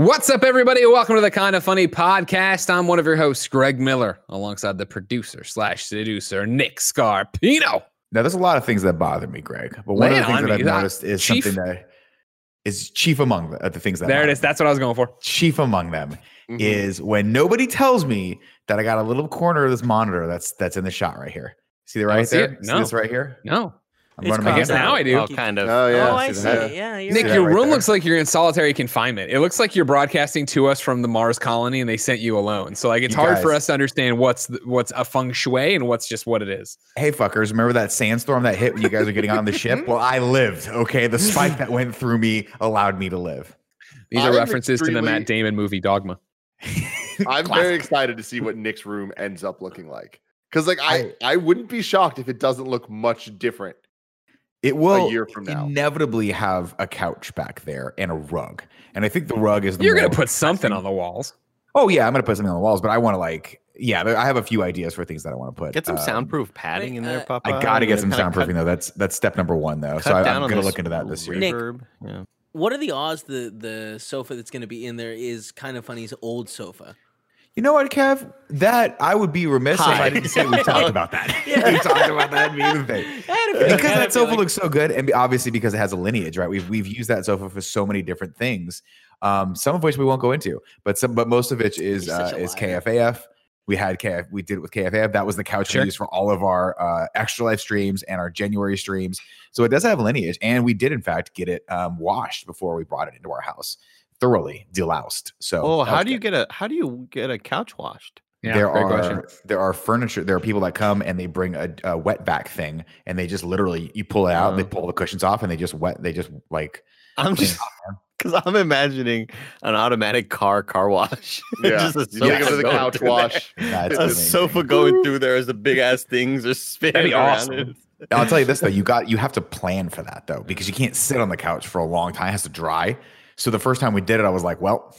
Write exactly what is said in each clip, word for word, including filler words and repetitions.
What's up, everybody? Welcome to the Kind of Funny podcast. I'm one of your hosts, Greg Miller, alongside the producer slash seducer, Nick Scarpino. Now, there's a lot of things that bother me, Greg, but one Lay of the things on that me. I've That- noticed is chief? something that is chief among the, uh, the things that There it bother is. me. That's what I was going for. Chief among them Mhm. is when nobody tells me that I got a little corner of this monitor that's that's in the shot right here. See the I don't right see there? it. See No. this right here? No. I'm It's running my crossed hand now around. I do. Oh, kind of. Oh yeah. Oh, I see see that? it. Yeah, you're Nick, that right. your right room there? looks like you're in solitary confinement. It looks like you're broadcasting to us from the Mars colony and they sent you alone. So like it's You hard for guys- us to understand what's the, what's a feng shui and what's just what it is. Hey, fuckers, remember that sandstorm that hit when you guys are getting on the ship? Well, I lived, okay? The spike that went through me allowed me to live. These are I'm references to the extremely- Matt Damon movie Dogma. I'm very excited to see what Nick's room ends up looking like. Because like I, I wouldn't be shocked if it doesn't look much different. It will year from now. inevitably have a couch back there and a rug. And I think the rug is the You're going more to put something pressing- on the walls. Oh yeah, I'm gonna put something on the walls, but I want to like, yeah, there- I have a few ideas for things that I want to put. Get some Um, soundproof padding in there, uh, Papa. I gotta get some Kinda soundproofing cut- though. That's that's step number one though. cut So I, down I'm on gonna this look into that this year. Nick, reverb. Yeah. What are the odds the the sofa that's going to be in there is Kind of Funny's old sofa? You know what, Kev? That I would be remiss if Hi. I didn't say we talked about that. we talked about that being the thing. Because that sofa looks so good, and obviously because it has a lineage, right? We've we've used that sofa for so many different things, um, some of which we won't go into, but some, but most of it is You're such uh, a is liar. K F A F. We had K F, we did it with K F A F. That was the couch Sure. we used for all of our uh, extra life streams and our January streams. So it does have lineage, and we did in fact get it um, washed before we brought it into our house, thoroughly deloused. So Oh, that how was do you good. get a how do you get a couch washed? Yeah, there great are question. there are furniture. There are people that come and they bring a, a wet back thing, and they just literally you pull it out, they Uh. pull the cushions off, and they just wet. They just like I'm clean just it off, man. because I'm imagining an automatic car car wash. Yeah. Just a You take sofa it to the going couch through wash. Yeah, it's there. A amazing. sofa going through there as the big ass things are spinning That'd be around awesome. it. I'll tell you this though, you got you have to plan for that though, because you can't sit on the couch for a long time. It has to dry. So the first time we did it, I was like, well,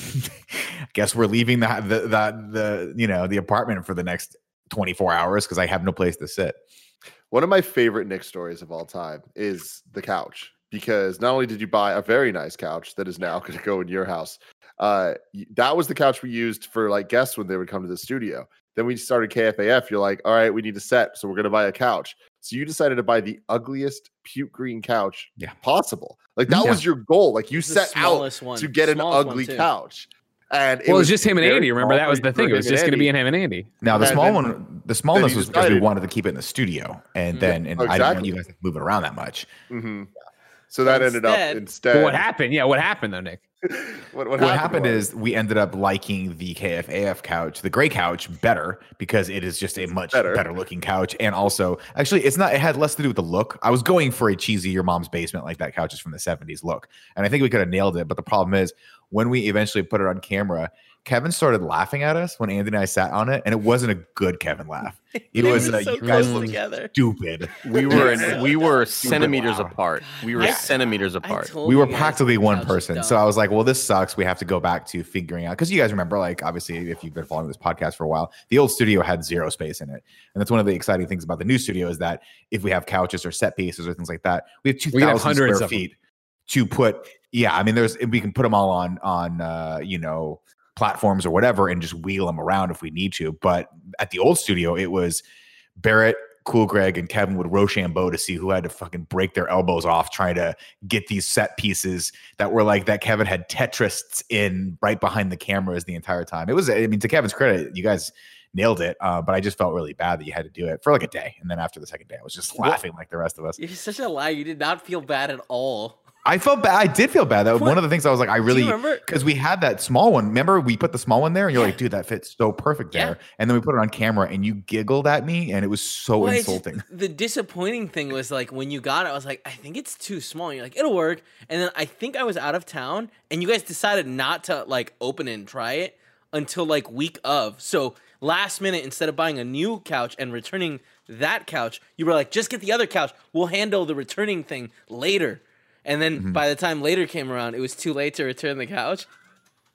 guess we're leaving the the the, the you know the apartment for the next twenty-four hours because I have no place to sit. One of my favorite Nick stories of all time is the couch. Because not only did you buy a very nice couch that is now going to go in your house, uh, y- that was the couch we used for like guests when they would come to the studio. Then we started K F A F. You're like, all right, we need a set, so we're going to buy a couch. So you decided to buy the ugliest puke green couch Yeah. possible. Like that Yeah. was your goal. Like you It's the set out smallest one. to get an Smallest one, ugly too. couch. And it Well, it was was just him and very Andy. Remember, small that was for- the thing. for It was him just and going to be Andy. in him and Andy. Now the And small then- one, the smallness you was because we decided- wanted to keep it in the studio, and Mhm. then and Oh, I didn't want exactly. you guys to move it around that much. Mhm. So that ended up Instead- instead. But what happened? Yeah, what happened though, Nick? what, What happened was- is we ended up liking the K F A F couch, the gray couch, better because it is just a much better. better. looking couch. And also, actually, it's not, it had less to do with the look. I was going for a cheesy your mom's basement, like that couch is from the seventies look. And I think we could have nailed it. But the problem is, when we eventually put it on camera, Kevin started laughing at us when Andy and I sat on it. And it wasn't a good Kevin laugh. It was They were like, so you guys close look together. stupid. We were in, we were centimeters loud. apart. We were I- centimeters I apart. told We were you guys practically the one couch is person. So dumb. I was like, well, this sucks. We have to go back to figuring out. Because you guys remember, like, obviously, if you've been following this podcast for a while, the old studio had zero space in it. And that's one of the exciting things about the new studio is that if we have couches or set pieces or things like that, we have We can have two thousand hundreds square of them. feet to put. Yeah. I mean, there's, we can put them all on, on, uh, you know, platforms or whatever and just wheel them around if we need to. But at the old studio, it was Barrett, Cool Greg, and Kevin would Rochambeau to see who had to fucking break their elbows off trying to get these set pieces that were like that Kevin had Tetris in right behind the cameras the entire time. It was, I mean, to Kevin's credit, you guys nailed it. Uh, but I just felt really bad that you had to do it for like a day. And then after the second day, I was just laughing like the rest of us. You're such a liar. You did not feel bad at all. I felt bad. I did feel bad. That was one of the things I was like, I really, remember? because we had that small one. Remember, we put the small one there, and you're like, dude, that fits so perfect there. Yeah. And then we put it on camera, and you giggled at me, and it was so Well, it's- insulting. The disappointing thing was like when you got it, I was like, I think it's too small. And you're like, it'll work. And then I think I was out of town, and you guys decided not to like open it and try it until like week of. So last minute, instead of buying a new couch and returning that couch, you were like, just get the other couch. We'll handle the returning thing later. And then Mm-hmm. by the time later came around, it was too late to return the couch.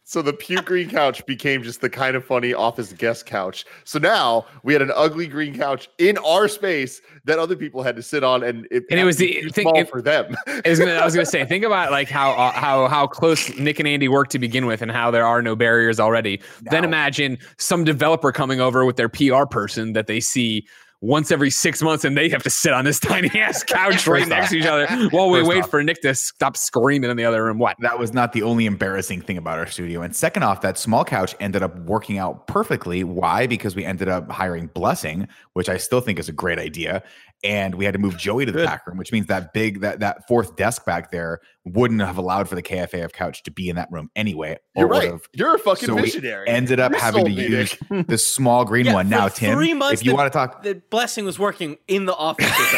So the puke green couch became just the kind of funny office guest couch. So now we had an ugly green couch in our space that other people had to sit on, and it, And it was the too thing small it- for them. I was gonna, I was gonna say, think about like how uh, how how close Nick and Andy work to begin with, and how there are no barriers already. Then Now- imagine some developer coming over with their P R person that they see once every six months, and they have to sit on this tiny ass couch right First next off- to each other while we first wait off- for Nick to stop screaming in the other room. What? That was not the only embarrassing thing about our studio. And second off, that small couch ended up working out perfectly. Why? Because we ended up hiring Blessing, which I still think is a great idea. And we had to move Joey to the Good. back room, which means that big that that fourth desk back there wouldn't have allowed for the K F A F couch to be in that room anyway. or You're would right. have- You're a fucking so we visionary. ended up You having to sold me, use Nick. this small green Yeah, one. for Now, Tim, three months if you the- want to talk, The Blessing was working in the office with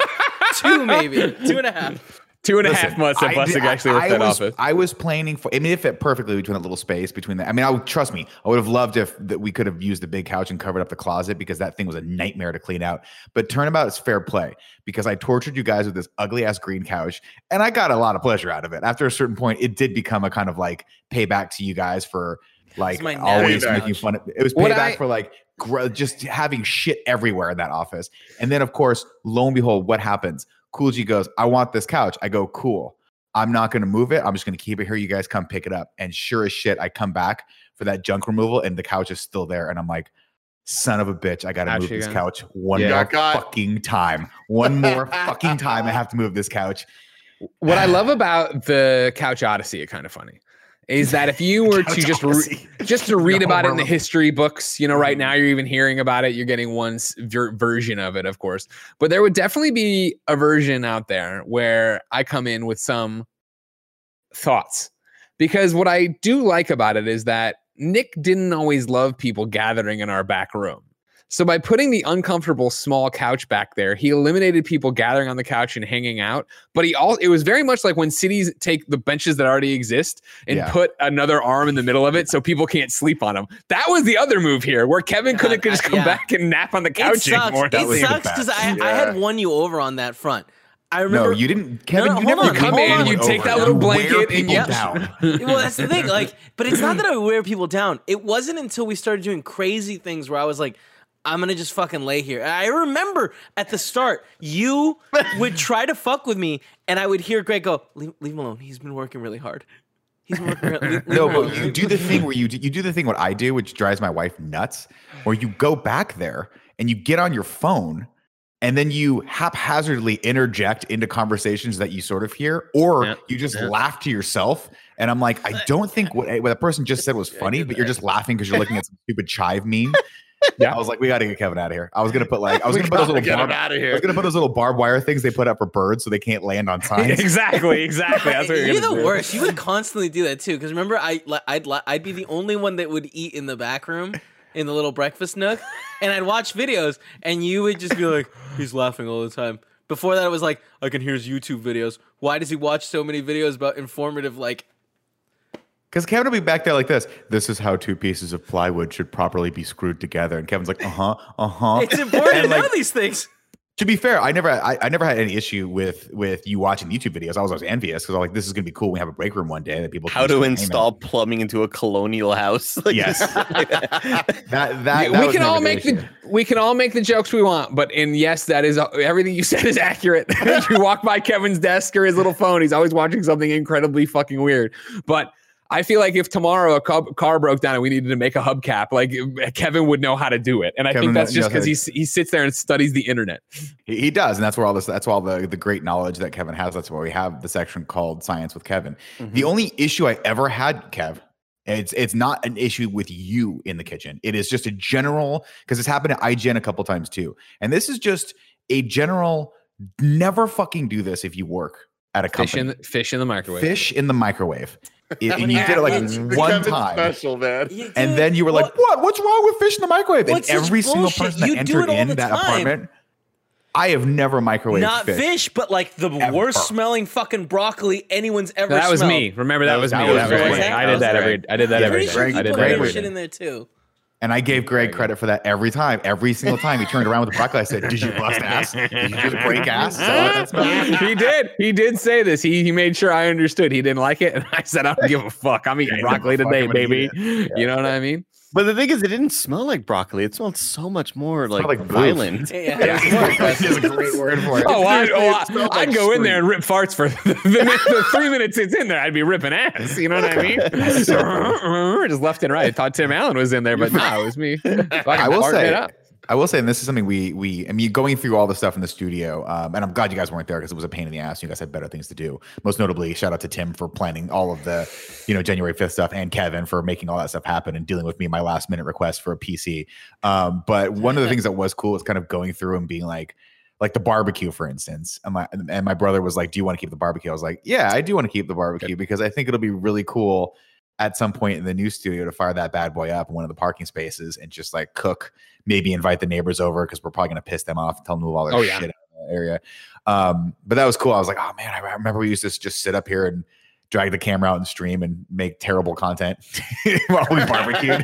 us. Two maybe, two and a half. Two and a half Listen, months that I Blessing did- I- actually worked I that was, office. I was planning for. I mean, it fit perfectly between that little space between the. I mean, I would trust me. I would have loved if that we could have used the big couch and covered up the closet because that thing was a nightmare to clean out. But turnabout is fair play because I tortured you guys with this ugly ass green couch, and I got a lot of pleasure out of it. After a certain point, it did become a kind of like payback to you guys for like my always payback. making fun of. It was What payback I- for like gr- just having shit everywhere in that office. And then, of course, lo and behold, what happens? Cool G goes, "I want this couch." I go, "Cool. I'm not going to move it. I'm just going to keep it here. You guys come pick it up." And sure as shit, I come back for that junk removal and the couch is still there. And I'm like, son of a bitch, I got to Couch move this again. couch one Yeah. more Got- fucking time. One more fucking time. I have to move this couch. What I love about the Couch Odyssey, it kind of funny, is that if you were to Couch just re- Odyssey. just to read No, about it in the we're- history books, you know, right now you're even hearing about it. You're getting one s- ver- version of it, of course, but there would definitely be a version out there where I come in with some thoughts, because what I do like about it is that Nick didn't always love people gathering in our back room. So by putting the uncomfortable small couch back there, he eliminated people gathering on the couch and hanging out. But he all it was very much like when cities take the benches that already exist and Yeah. put another arm in the middle of it so people can't sleep on them. That was the other move here, where Kevin God, couldn't just I- come yeah. back and nap on the It couch sucks. anymore. That It was sucks bad. because I, I Yeah. had won you over on that front. I remember. No, you didn't. Kevin, no, you hold never on, come hold in. on. and You take over. that little You wear blanket and people you- down. Well, that's the thing. Like, but it's not that I wear people down. It wasn't until we started doing crazy things where I was like, I'm gonna just fucking lay here. And I remember at the start, you would try to fuck with me, and I would hear Greg go, "Leave, leave him alone. He's been working really hard. He's been working really leave, leave No, him but alone." you do the thing where you do, you do the thing what I do, which drives my wife nuts, where you go back there and you get on your phone and then you haphazardly interject into conversations that you sort of hear, or Yeah, you just yeah. laugh to yourself. And I'm like, I don't think what, what that person just said was funny, but you're just laughing because you're looking at some stupid chive meme. Yeah. I was like, we got to get Kevin out of here. I was gonna put like, I was We gonna put those gotta little get him barb, out of I here. was gonna put those little barbed wire things they put up for birds so they can't land on signs. exactly, exactly. That's what you're, You're gonna the do. worst. You would constantly do that too. Because remember, I li- I'd li- I'd be the only one that would eat in the back room in the little breakfast nook, and I'd watch videos, and you would just be like, "He's laughing all the time." Before that, it was like, "I can hear his YouTube videos. Why does he watch so many videos about informative like?" Because Kevin will be back there like this. This is how two pieces of plywood should properly be screwed together. And Kevin's like, uh huh, uh huh. It's important to And, like, know these things. To be fair, I never, I, I never had any issue with with you watching YouTube videos. I was always envious because I'm like, this is gonna be cool. We have a break room one day that people. can How use to for install entertainment. plumbing into a colonial house? Like, Yes. that that, that we was can never all make issue. the we can all make the jokes we want, but and yes, that is everything you said is accurate. If you walk by Kevin's desk or his little phone, he's always watching something incredibly fucking weird. But I feel like if tomorrow a car, car broke down and we needed to make a hubcap, like Kevin would know how to do it. And I Kevin think that's knows just how because to- he he sits there and studies the internet. He, he does, and that's where all this. That's all the the great knowledge that Kevin has. That's why we have the section called Science with Kevin. Mm-hmm. The only issue I ever had, Kev, it's it's not an issue with you in the kitchen. It is just a general, because it's happened at I G N a couple times too. And this is just a general. Never fucking do this if you work at a Fish company. in the, fish in the microwave. Fish in the microwave. It- and When you you- did it like it's The one Kevin time. special, man. You And do- then you were like, "What? What's wrong with fish in the microwave?" And What's such every single bullshit? person that You do entered it all in the that time. apartment, I have never microwaved Not fish. fish. but like the Ever. worst smelling fucking broccoli anyone's ever that was smelled. me. Remember that, That was was- me. that was That was Greg. me. I That did was that every. Greg. I did that Yeah, every Pretty day. sure Greg- I you did put that Greg other every shit day. in there too. And I gave Greg credit for that every time. Every single time he turned around with the broccoli, I said, "Did you bust ass? Did you just break ass?" Is that what that smelled? He did. He did say this. He he made sure I understood. He didn't like it, and I said, "I don't give a fuck. I'm eating Yeah, broccoli fuck, today, I'm gonna baby." eat You know what I mean? But the thing is, it didn't smell like broccoli. It smelled so much more like, like boof. violent. Yeah. That's a great word for it. Oh, I, oh I, smelled I'd like go in street. there and rip farts for the, the, the three minutes it's in there. I'd be ripping ass. You know what I mean? Just left and right. I thought Tim Allen was in there, but no, it was me. I will farting say, it up. I will say, and this is something we we I mean, going through all the stuff in the studio, um, and I'm glad you guys weren't there because it was a pain in the ass. You guys had better things to do. Most notably, shout out to Tim for planning all of the, you know, January fifth stuff, and Kevin for making all that stuff happen and dealing with me my last minute request for a P C. Um, but one of the things that was cool is kind of going through and being like, like the barbecue, for instance. And my and my brother was like, "Do you want to keep the barbecue?" I was like, "Yeah, I do want to keep the barbecue because I think it'll be really cool." At some point in the new studio to fire that bad boy up in one of the parking spaces and just like cook, maybe invite the neighbors over because we're probably going to piss them off and tell them to move all their Oh, yeah. shit out of the area. Um, but that was cool. I was like, oh man, I remember we used to just sit up here and drag the camera out and stream and make terrible content while we barbecued.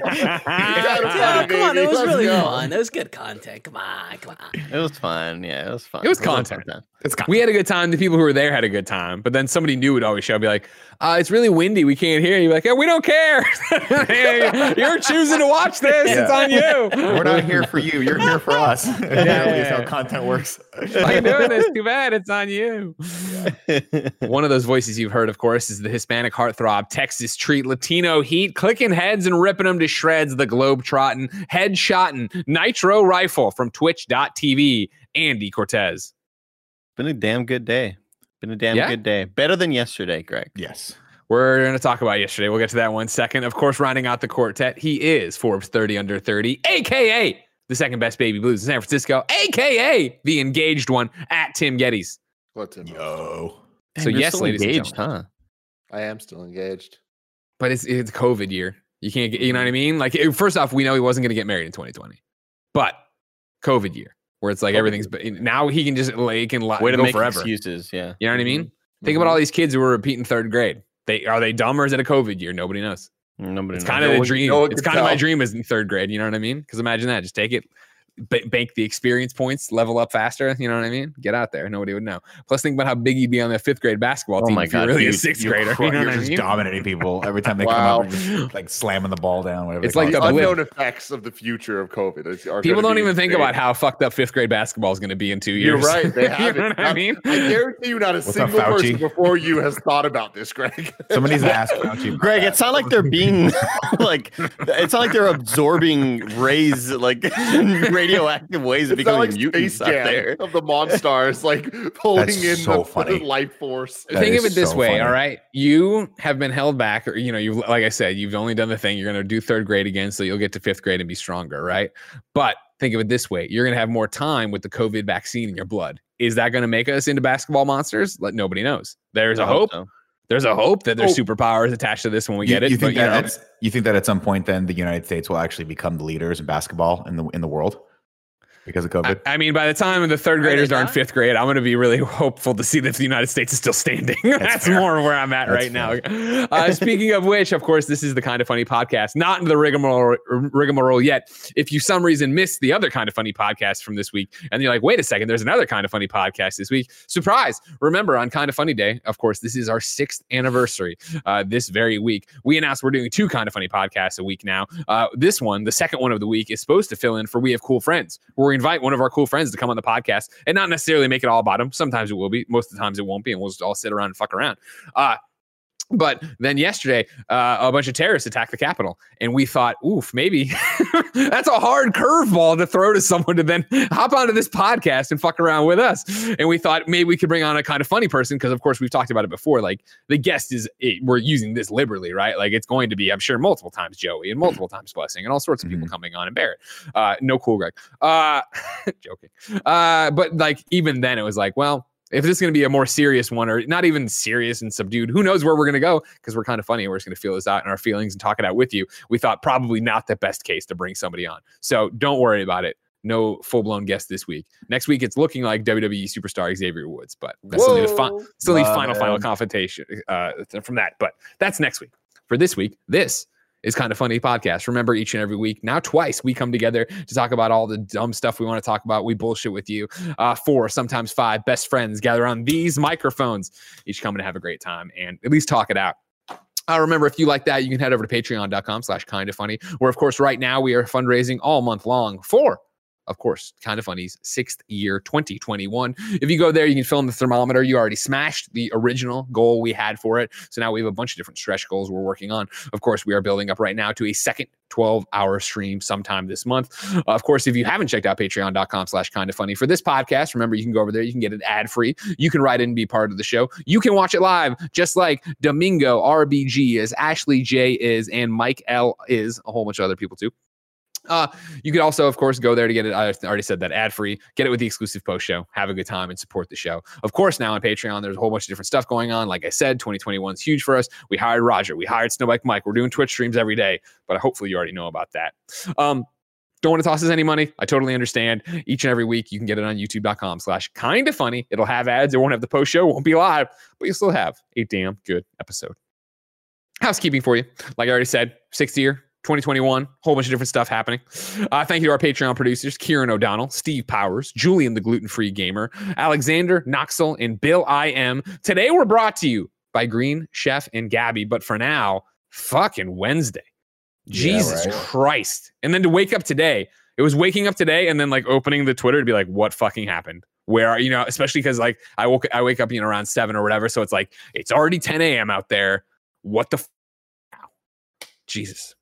Yeah, come on, it was Let's really go. fun. It was good content. Come on, come on. It was fun. Yeah, it was fun. It was a lot of content. fun. It's kind We had a good time. The people who were there had a good time. But then somebody new would always show up, be like, uh, it's really windy. We can't hear you. Be like, yeah, we don't care. You're choosing to watch this. Yeah. It's on you. We're not here for you. You're here for us. That's how content works. Why are you doing this? Too bad. It's on you. One of those voices you've heard, of course, is the Hispanic heartthrob, Texas treat, Latino heat, clicking heads and ripping them to shreds, the globe-trotting, head-shotting, nitro rifle from twitch dot t v, Andy Cortez. Been a damn good day. Been a damn Yeah? good day. Better than yesterday, Greg. Yes. We're going to talk about yesterday. We'll get to that one second. Of course, rounding out the quartet, he is Forbes thirty under thirty, a k a the second best baby blues in San Francisco, a k a the engaged one at Tim Geddes. Let him know. Yo. So Damn, you're yes, still ladies and engaged, gentlemen. huh? I am still engaged. But it's it's COVID year. You can't get, you know what I mean? Like, it- first off, we know he wasn't going to get married in twenty twenty, but COVID year, where it's like COVID everything's, now he can just, like, he can li- Way to go make forever. excuses. Yeah. You know what I mean? Mhm. Think about all these kids who are repeating third grade. They are they dumb or is it a COVID year? Nobody knows. Nobody It's knows. kind of No the one- dream. no one it's can kind of my tell. dream is in third grade. You know what I mean? Because imagine that. Just take it, ba- bank the experience points, level up faster. You know what I mean? Get out there. Nobody would know. Plus, think about how big you'd be on the fifth grade basketball Oh team my if you're God, really a dude, sixth You grader. cry- You know You're what I just mean? dominating people every time they Wow. come up, and just, like slamming the ball down. Whatever It's they like call the it. blip. Unknown effects of the future of COVID. is- are People gonna don't be even think insane. about how fucked up fifth grade basketball is going to be in two You're years. right. They you have know it. what I mean? I guarantee you, not a What's up, single Fauci? person before you has thought about this, Greg. Somebody's asked Fauci. Greg, it's not like they're being like, it's not like they're absorbing rays, like radioactive ways of It's not becoming like mutants Space out Jam there. of the Monstars, like pulling That's in so the, funny. the life force. That Think of is it this so way, funny. all right? You have been held back, or you know, you like I said, you've only done the thing. You're going to do third grade again, so you'll get to fifth grade and be stronger, right? But think of it this way: you're going to have more time with the COVID vaccine in your blood. Is that going to make us into basketball monsters? Let nobody knows. There's a I hope. so. There's a hope that there's Oh. superpowers attached to this when we You, get it. you think but, you that know, that's, you think that at some point then the United States will actually become the leaders in basketball in the in the world because of COVID? I, I mean, by the time the third Are they graders are in not? fifth grade, I'm going to be really hopeful to see that the United States is still standing. That's, fair. more where I'm at That's right now. Uh, speaking of which, of course, this is the Kind of Funny podcast, not in the rigmarole, rigmarole yet. If you some reason missed the other Kind of Funny podcast from this week, and you're like, wait a second, there's another Kind of Funny podcast this week. Surprise! Remember, on Kind of Funny Day, of course, this is our sixth anniversary uh, this very week. We announced we're doing two Kind of Funny podcasts a week now. Uh, this one, the second one of the week, is supposed to fill in for We Have Cool Friends, where we invite one of our cool friends to come on the podcast and not necessarily make it all about them. Sometimes it will be. Most of the times it won't be, and we'll just all sit around and fuck around. Uh, But then yesterday, uh, a bunch of terrorists attacked the Capitol, and we thought, oof, maybe that's a hard curveball to throw to someone to then hop onto this podcast and fuck around with us. And we thought maybe we could bring on a kind of funny person because, of course, we've talked about it before. Like the guest is, it, we're using this liberally, right? Like it's going to be, I'm sure, multiple times Joey and multiple times Blessing and all sorts of people coming on and Barrett. Uh, no cool, Greg. Uh, joking. Uh, but like even then, it was like, well. If this is going to be a more serious one or not even serious and subdued, who knows where we're going to go because we're kind of funny and we're just going to feel this out in our feelings and talk it out with you. We thought probably not the best case to bring somebody on. So don't worry about it. No full-blown guest this week. Next week, it's looking like W W E superstar Xavier Woods, but that's still need, a fi- still need Love final, him. final confrontation uh, from that. But that's next week. For this week, this is Kind of Funny podcast. Remember, each and every week, now twice, we come together to talk about all the dumb stuff we want to talk about. We bullshit with you. Uh, four, sometimes five best friends gather on these microphones, each coming to have a great time and at least talk it out. Uh, remember, if you like that, you can head over to patreon.com slash kind of funny, where, of course, right now we are fundraising all month long for, of course, Kind of Funny's sixth year, twenty twenty-one. If you go there, you can fill in the thermometer. You already smashed the original goal we had for it. So now we have a bunch of different stretch goals we're working on. Of course, we are building up right now to a second twelve-hour stream sometime this month. Uh, of course, if you haven't checked out patreon.com slash kind of funny for this podcast, remember, you can go over there. You can get it ad-free. You can write in and be part of the show. You can watch it live, just like Domingo, R B G is, Ashley J is, and Mike L is, a whole bunch of other people too. Uh, you could also, of course, go there to get it. I already said that, ad-free. Get it with the exclusive post show. Have a good time and support the show. Of course, now on Patreon, there's a whole bunch of different stuff going on. Like I said, twenty twenty-one is huge for us. We hired Roger. We hired Snowbike Mike. We're doing Twitch streams every day, but hopefully you already know about that. Um, don't want to toss us any money. I totally understand. Each and every week, you can get it on youtube.com slash kind of funny. It'll have ads. It won't have the post show. It won't be live, but you'll still have a damn good episode. Housekeeping for you. Like I already said, sixth year. twenty twenty-one, whole bunch of different stuff happening. Uh, thank you to our Patreon producers, Kieran O'Donnell, Steve Powers, Julian the Gluten-Free Gamer, Alexander Noxel, and Bill I M. Today we're brought to you by Green Chef and Gabby, but for now, fucking Wednesday. Jesus yeah, right. Christ. And then to wake up today, it was waking up today and then like opening the Twitter to be like, what fucking happened? Where are you know, especially because like I woke I wake up, you know, around seven or whatever. So it's like, it's already ten a.m. out there. What the f- now? Jesus.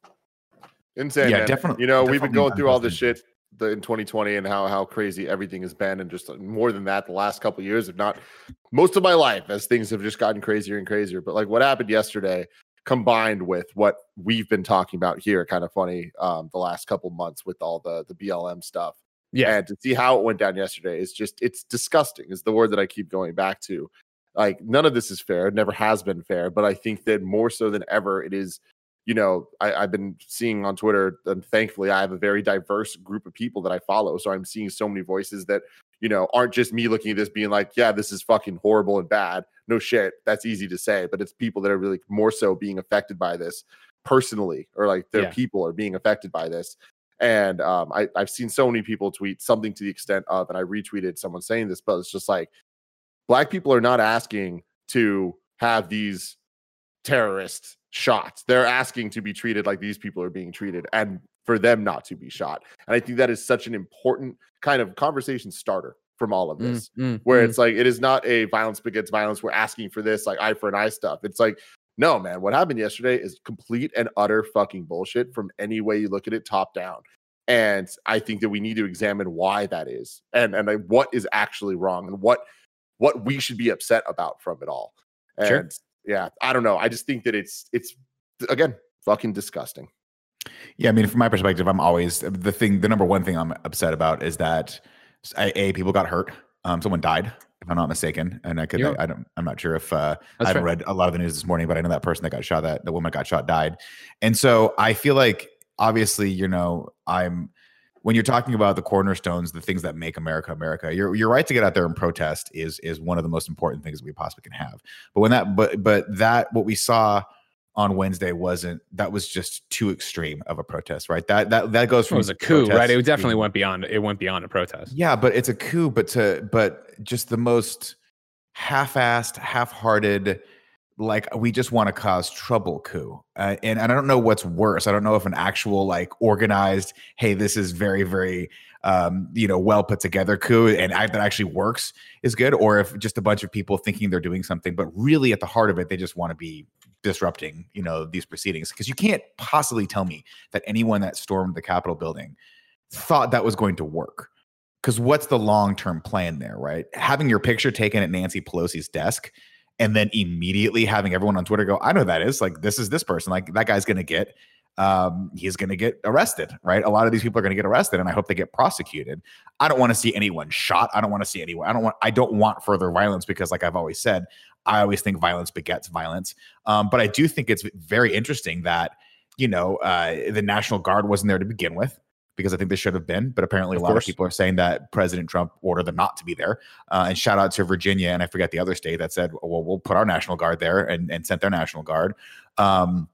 Insane. Yeah, man. definitely- You know, we've definitely been going through all this unprecedented. shit the, in twenty twenty and how how crazy everything has been, and just more than that, the last couple of years, if not most of my life, as things have just gotten crazier and crazier. But like what happened yesterday, combined with what we've been talking about here, Kind of Funny, um, the last couple months with all the the B L M stuff, Yeah. and to see how it went down yesterday is just it's disgusting. Is the word that I keep going back to. Like none of this is fair. It never has been fair. But I think that more so than ever, it is. You know, I, I've been seeing on Twitter, and thankfully I have a very diverse group of people that I follow. So I'm seeing so many voices that, you know, aren't just me looking at this being like, yeah, this is fucking horrible and bad. No shit. That's easy to say, but it's people that are really more so being affected by this personally, or like their Yeah. people are being affected by this. And um, I, I've seen so many people tweet something to the extent of, and I retweeted someone saying this, but it's just like, Black people are not asking to have these terrorists shot. They're asking to be treated like these people are being treated, and for them not to be shot. And I think that is such an important kind of conversation starter from all of this, Mm, mm, where mm. it's like, it is not a violence begets violence. We're asking for this, like eye for an eye stuff. It's like, no, man, what happened yesterday is complete and utter fucking bullshit from any way you look at it, top down. And I think that we need to examine why that is, and and like what is actually wrong, and what what we should be upset about from it all. And Sure. yeah, I don't know. I just think that it's it's again fucking disgusting. Yeah, I mean, from my perspective, I'm always the thing. The number one thing I'm upset about is that a, a people got hurt. Um, someone died, if I'm not mistaken, and I could. Yeah. I, I don't. I'm not sure if uh, I That's haven't right. read a lot of the news this morning, but I know that person that got shot, that the woman that got shot, died, and so I feel like obviously, you know, I'm. When you're talking about the cornerstones, the things that make America America, your your right to get out there and protest is is one of the most important things we possibly can have. But when that, but but that what we saw on Wednesday wasn't, that was just too extreme of a protest, right? That that that goes It from was a coup, protest right? It to- definitely went beyond. It went beyond a protest. Yeah, but it's a coup, but to but just the most half-assed, half-hearted. Like we just want to cause trouble coup. Uh, and, and I don't know what's worse. I don't know if an actual like organized, hey, this is very, very, um, you know, well put together coup and I, that actually works is good. Or if just a bunch of people thinking they're doing something, but really at the heart of it, they just want to be disrupting, you know, these proceedings. Because you can't possibly tell me that anyone that stormed the Capitol building thought that was going to work. Because what's the long-term plan there, right? Having your picture taken at Nancy Pelosi's desk and then immediately having everyone on Twitter go, I know who that is. Like, this is this person. Like, that guy's going to get, um, he's going to get arrested, right? A lot of these people are going to get arrested, and I hope they get prosecuted. I don't want to see anyone shot. I don't want to see anyone. I don't want. I don't want further violence because, like I've always said, I always think violence begets violence. Um, but I do think it's very interesting that you know uh, the National Guard wasn't there to begin with, because I think they should have been. But apparently a Of lot course. of people are saying that President Trump ordered them not to be there. Uh, and shout out to Virginia, and I forget the other state that said, well, we'll put our National Guard there, and, and sent their National Guard. Um,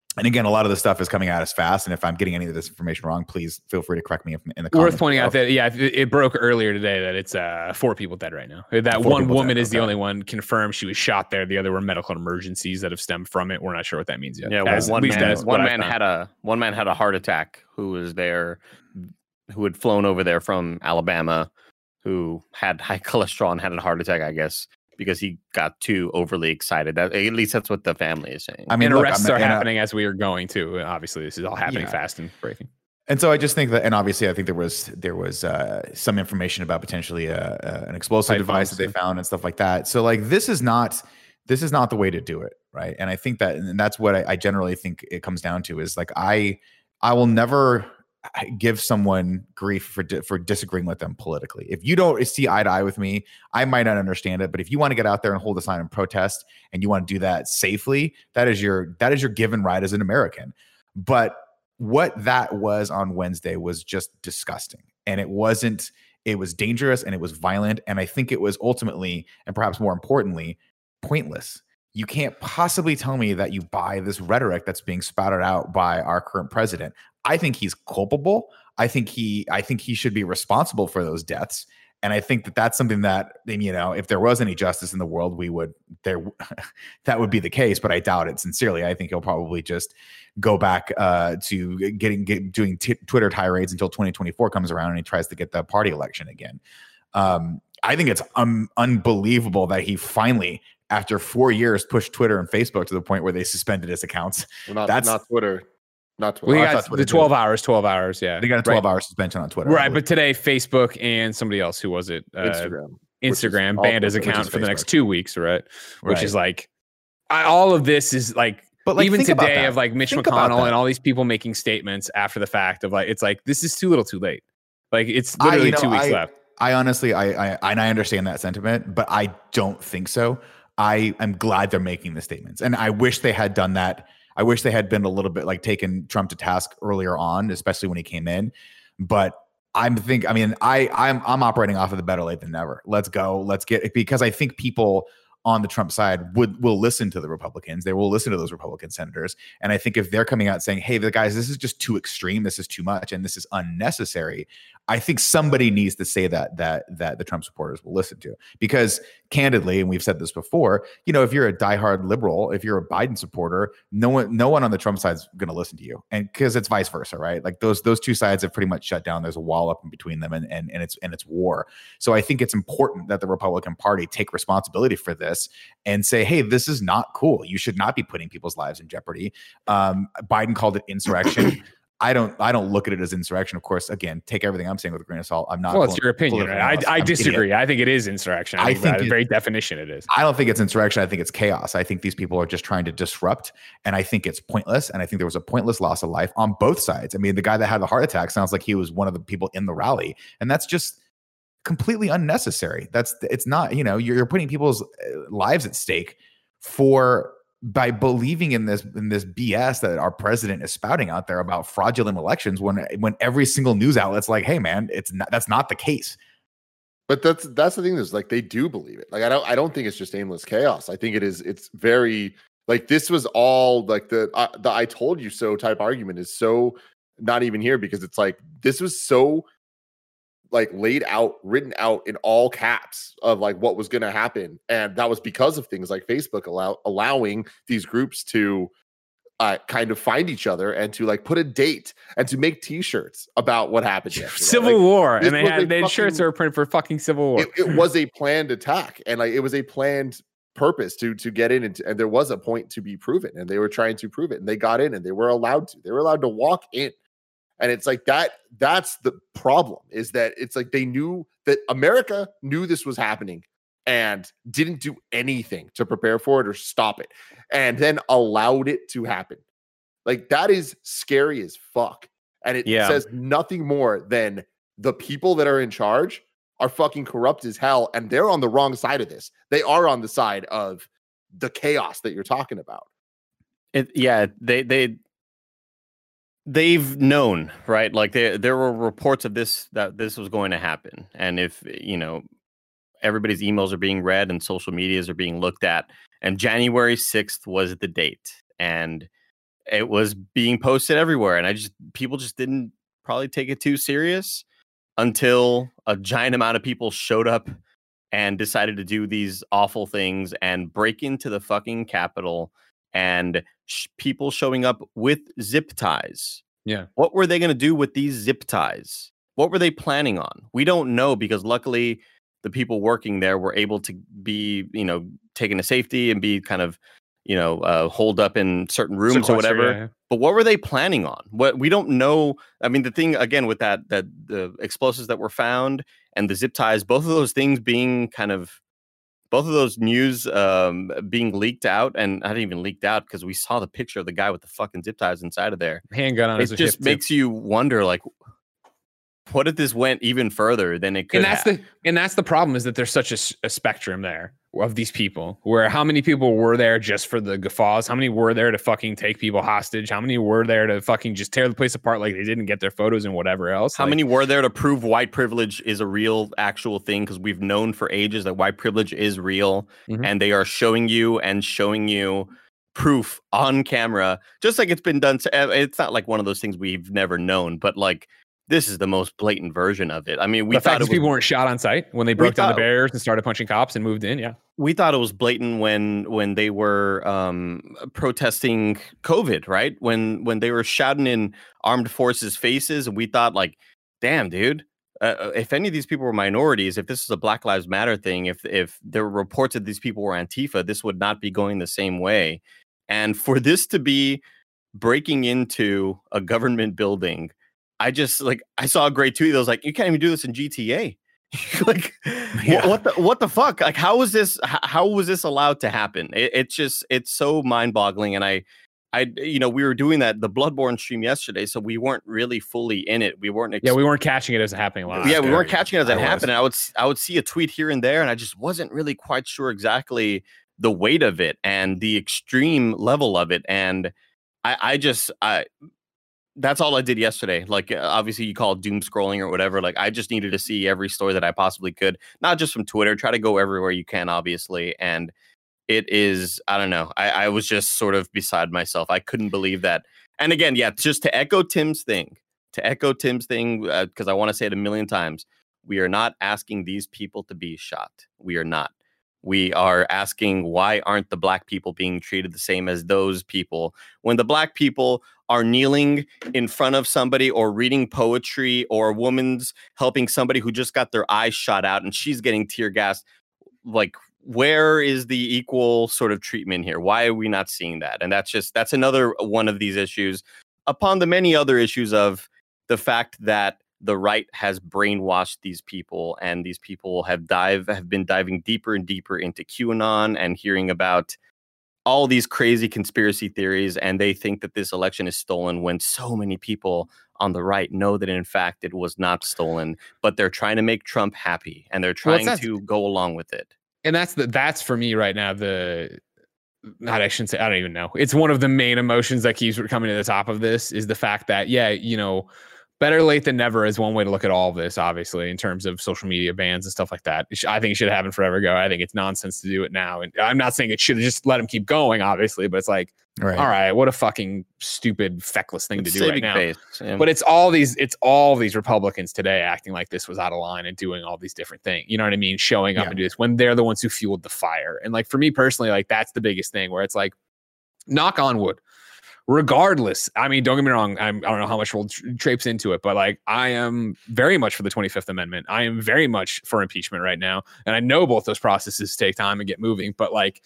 And again, a lot of the stuff is coming out as fast. And if I'm getting any of this information wrong, please feel free to correct me in the comments. Worth pointing out that, yeah, it, it broke earlier today that it's uh, four people dead right now. That Four one people woman dead, is the okay. only one confirmed she was shot there. The other were medical emergencies that have stemmed from it. We're not sure what that means yet. Yeah, As, one at least man, as one what I man found. had a one man had a heart attack who was there, who had flown over there from Alabama, who had high cholesterol and had a heart attack, I guess, because he got too overly excited. That, at least that's what the family is saying. I mean, and look, arrests I'm- are and, uh, happening as we are going to. And obviously, this is all happening Yeah. fast and breaking. And so I just think that, and obviously I think there was there was uh, some information about potentially a, a, an explosive Pipe device bombs, that they yeah. found and stuff like that. So like this is not this is not the way to do it, right? And I think that, and that's what I, I generally think it comes down to is like I I will never give someone grief for di- for disagreeing with them politically. If you don't see eye to eye with me, I might not understand it. But if you want to get out there and hold a sign and protest, and you want to do that safely, that is your that is your given right as an American. But what that was on Wednesday was just disgusting, and it wasn't. It was dangerous and it was violent, and I think it was ultimately, and perhaps more importantly, pointless. You can't possibly tell me that you buy this rhetoric that's being spouted out by our current president. I think he's culpable. I think he I think he should be responsible for those deaths. And I think that that's something that, you know, if there was any justice in the world, we would there that would be the case. But I doubt it sincerely. I think he'll probably just go back uh, to getting get, doing t- Twitter tirades until twenty twenty-four comes around and he tries to get the party election again. Um, I think it's um, unbelievable that he finally, after four years, pushed Twitter and Facebook to the point where they suspended his accounts. Well, not That's- not Twitter, not Well, Twitter. he I got thought Twitter the did. twelve hours, twelve hours. Yeah. They got a twelve right. hour suspension on Twitter. I Right. believe. But today, Facebook and somebody else, who was it? Uh, Instagram. which is Instagram all banned his Facebook, which account is for the next Facebook. two weeks, right? Which Right. is like, I, all of this is like, But like, even think about today that. of like Mitch Think about McConnell that. and all these people making statements after the fact of like, it's like, this is too little too late. Like it's I- literally you know, two weeks I- left. I honestly, I, I, and I understand that sentiment, but I don't think so. I am glad they're making the statements, and I wish they had done that. I wish they had been a little bit like taken Trump to task earlier on, especially when he came in. But I'm think, I mean, I, I'm, I'm operating off of the better late than never. Let's go. Let's get, because I think people on the Trump side would will listen to the Republicans. They will listen to those Republican senators. And I think if they're coming out saying, hey, the guys, this is just too extreme, this is too much, and this is unnecessary, I think somebody needs to say that that that the Trump supporters will listen to. Because candidly, and we've said this before, you know, if you're a diehard liberal, if you're a Biden supporter, no one no one on the Trump side is going to listen to you. And because it's vice versa, right? Like those those two sides have pretty much shut down. There's a wall up in between them, and and and it's and it's war. So I think it's important that the Republican Party take responsibility for this and say, hey, this is not cool. You should not be putting people's lives in jeopardy. Um, Biden called it insurrection. I don't. I don't look at it as insurrection. Of course, again, take everything I'm saying with a grain of salt. I'm not. Well, it's poli- your opinion. political Right? analyst. I, I I'm an disagree. idiot. I think it is insurrection. I, I think, by think the it- very definition it is. I don't think it's insurrection. I think it's chaos. I think these people are just trying to disrupt, and I think it's pointless. And I think there was a pointless loss of life on both sides. I mean, the guy that had the heart attack sounds like he was one of the people in the rally, and that's just completely unnecessary. That's it's not. You know, you're, you're putting people's uh, lives at stake for by believing in this in this B S that our president is spouting out there about fraudulent elections when when every single news outlet's like, hey man, it's not, that's not the case. But that's that's the thing is like they do believe it. Like I don't I don't think it's just aimless chaos. I think it is it's very like this was all like the uh, the I told you so type argument is so not even here because it's like this was so like laid out, written out in all caps of like what was going to happen, and that was because of things like Facebook allow allowing these groups to uh, kind of find each other and to like put a date and to make T-shirts about what happened. yesterday. Civil Like, War, this and they was had a they had shirts fucking- that were printed for fucking Civil War. it, it was a planned attack, and like it was a planned purpose to to get in, and, to, and there was a point to be proven, and they were trying to prove it, and they got in, and they were allowed to. They were allowed to walk in. And it's like that, that's the problem is that it's like they knew that America knew this was happening and didn't do anything to prepare for it or stop it and then allowed it to happen. Like that is scary as fuck. And it Yeah. says nothing more than the people that are in charge are fucking corrupt as hell. And they're on the wrong side of this. They are on the side of the chaos that you're talking about. It, yeah, they they they've known, right? Like there there were reports of this that this was going to happen, and if you know everybody's emails are being read and social medias are being looked at, and January sixth was the date, and it was being posted everywhere, and I just people just didn't probably take it too serious until a giant amount of people showed up and decided to do these awful things and break into the fucking Capitol, and sh- people showing up with zip ties. Yeah. What were they going to do with these zip ties? What were they planning on? We don't know, because luckily the people working there were able to be, you know, taken to safety and be kind of, you know, uh, holed up in certain rooms or Sequester, whatever. yeah, yeah. But what were they planning on? What we don't know. I mean, the thing again with that, that the explosives that were found and the zip ties, both of those things being kind of, both of those news um, being leaked out, and not even leaked out because we saw the picture of the guy with the fucking zip ties inside of there. Handgun on It his just hip, too. makes you wonder, like, what if this went even further than it could and that's have? the and that's the problem, is that there's such a, s- a spectrum there of these people, where how many people were there just for the guffaws, how many were there to fucking take people hostage, how many were there to fucking just tear the place apart like they didn't get their photos and whatever else. How Like, many were there to prove white privilege is a real, actual thing? Because we've known for ages that white privilege is real, Mhm. and they are showing you and showing you proof on camera, just like it's been done. To, it's not like one of those things we've never known, but like this is the most blatant version of it. I mean, we the fact thought these it was, people weren't shot on sight when they broke down the thought- barriers and started punching cops and moved in. Yeah. we thought it was blatant when when they were um, protesting COVID, right? When when they were shouting in armed forces' faces, and we thought, like, damn, dude. Uh, if any of these people were minorities, if this is a Black Lives Matter thing, if if there were reports that these people were Antifa, this would not be going the same way. And for this to be breaking into a government building, I just like I saw a great tweet that was like, you can't even do this in G T A. Like, Yeah. what, what the what the fuck? Like, how was this? How, how was this allowed to happen? It, it's just it's so mind boggling. And I, I, you know, we were doing that the Bloodborne stream yesterday, so we weren't really fully in it. We weren't. Ex- Yeah. We weren't catching it as happening live. yeah, we Yeah, weren't catching it as I it was. happened. And I would s- I would see a tweet here and there, and I just wasn't really quite sure exactly the weight of it and the extreme level of it. And I, I just I that's all I did yesterday. Like, uh, obviously you call it doom scrolling or whatever. Like, I just needed to see every story that I possibly could, not just from Twitter. Try to go everywhere you can, obviously. And it is, I don't know. I, I was just sort of beside myself. I couldn't believe that. And again, yeah, just to echo Tim's thing, to echo Tim's thing, because uh, I want to say it a million times. We are not asking these people to be shot. We are not. We are asking, why aren't the black people being treated the same as those people? When the black people are kneeling in front of somebody or reading poetry, or a woman's helping somebody who just got their eyes shot out and she's getting tear gassed, like, where is the equal sort of treatment here? Why are we not seeing that? And that's just, that's another one of these issues, upon the many other issues of the fact that the right has brainwashed these people, and these people have dive have been diving deeper and deeper into QAnon and hearing about all these crazy conspiracy theories, and they think that this election is stolen, when so many people on the right know that in fact it was not stolen, but they're trying to make Trump happy, and they're Well, trying that's- to go along with it. And that's the that's for me right now. The not I shouldn't say I don't even know. It's one of the main emotions that keeps coming to the top of this, is the fact that, yeah, you know, better late than never is one way to look at all of this, obviously, in terms of social media bans and stuff like that. It sh- I think it should happen forever ago. I think it's nonsense to do it now. And I'm not saying it should have just let them keep going, obviously, but it's like, Right. all right, what a fucking stupid, feckless thing It's to do right saving now. face. Yeah. But it's all these, it's all these Republicans today acting like this was out of line and doing all these different things. You know what I mean? Showing up Yeah. and do this when they're the ones who fueled the fire. And like, for me personally, like, that's the biggest thing, where it's like, knock on wood. Regardless, I mean, don't get me wrong. I'm, I don't know how much we'll tra- traipse into it, but like, I am very much for the twenty-fifth Amendment. I am very much for impeachment right now. And I know both those processes take time and get moving, but like,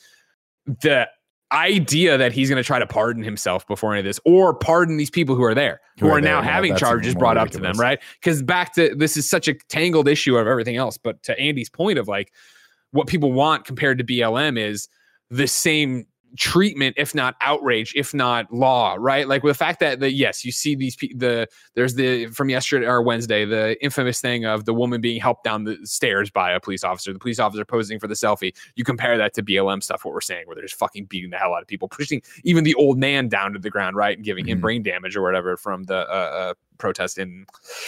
the idea that he's going to try to pardon himself before any of this, or pardon these people who are there, who, Who are are now there, yeah, having that's charges even brought more up to them, ridiculous. right? Because back to, this is such a tangled issue of everything else. But to Andy's point of like, what people want compared to B L M is the same treatment, if not outrage, if not law, right? Like, with the fact that the yes, you see these pe- the there's the from yesterday or Wednesday, the infamous thing of the woman being helped down the stairs by a police officer, the police officer posing for the selfie. You compare that to B L M stuff, what we're saying, where they're just fucking beating the hell out of people, pushing even the old man down to the ground, right, and giving him Mhm. brain damage or whatever from the uh, uh protest in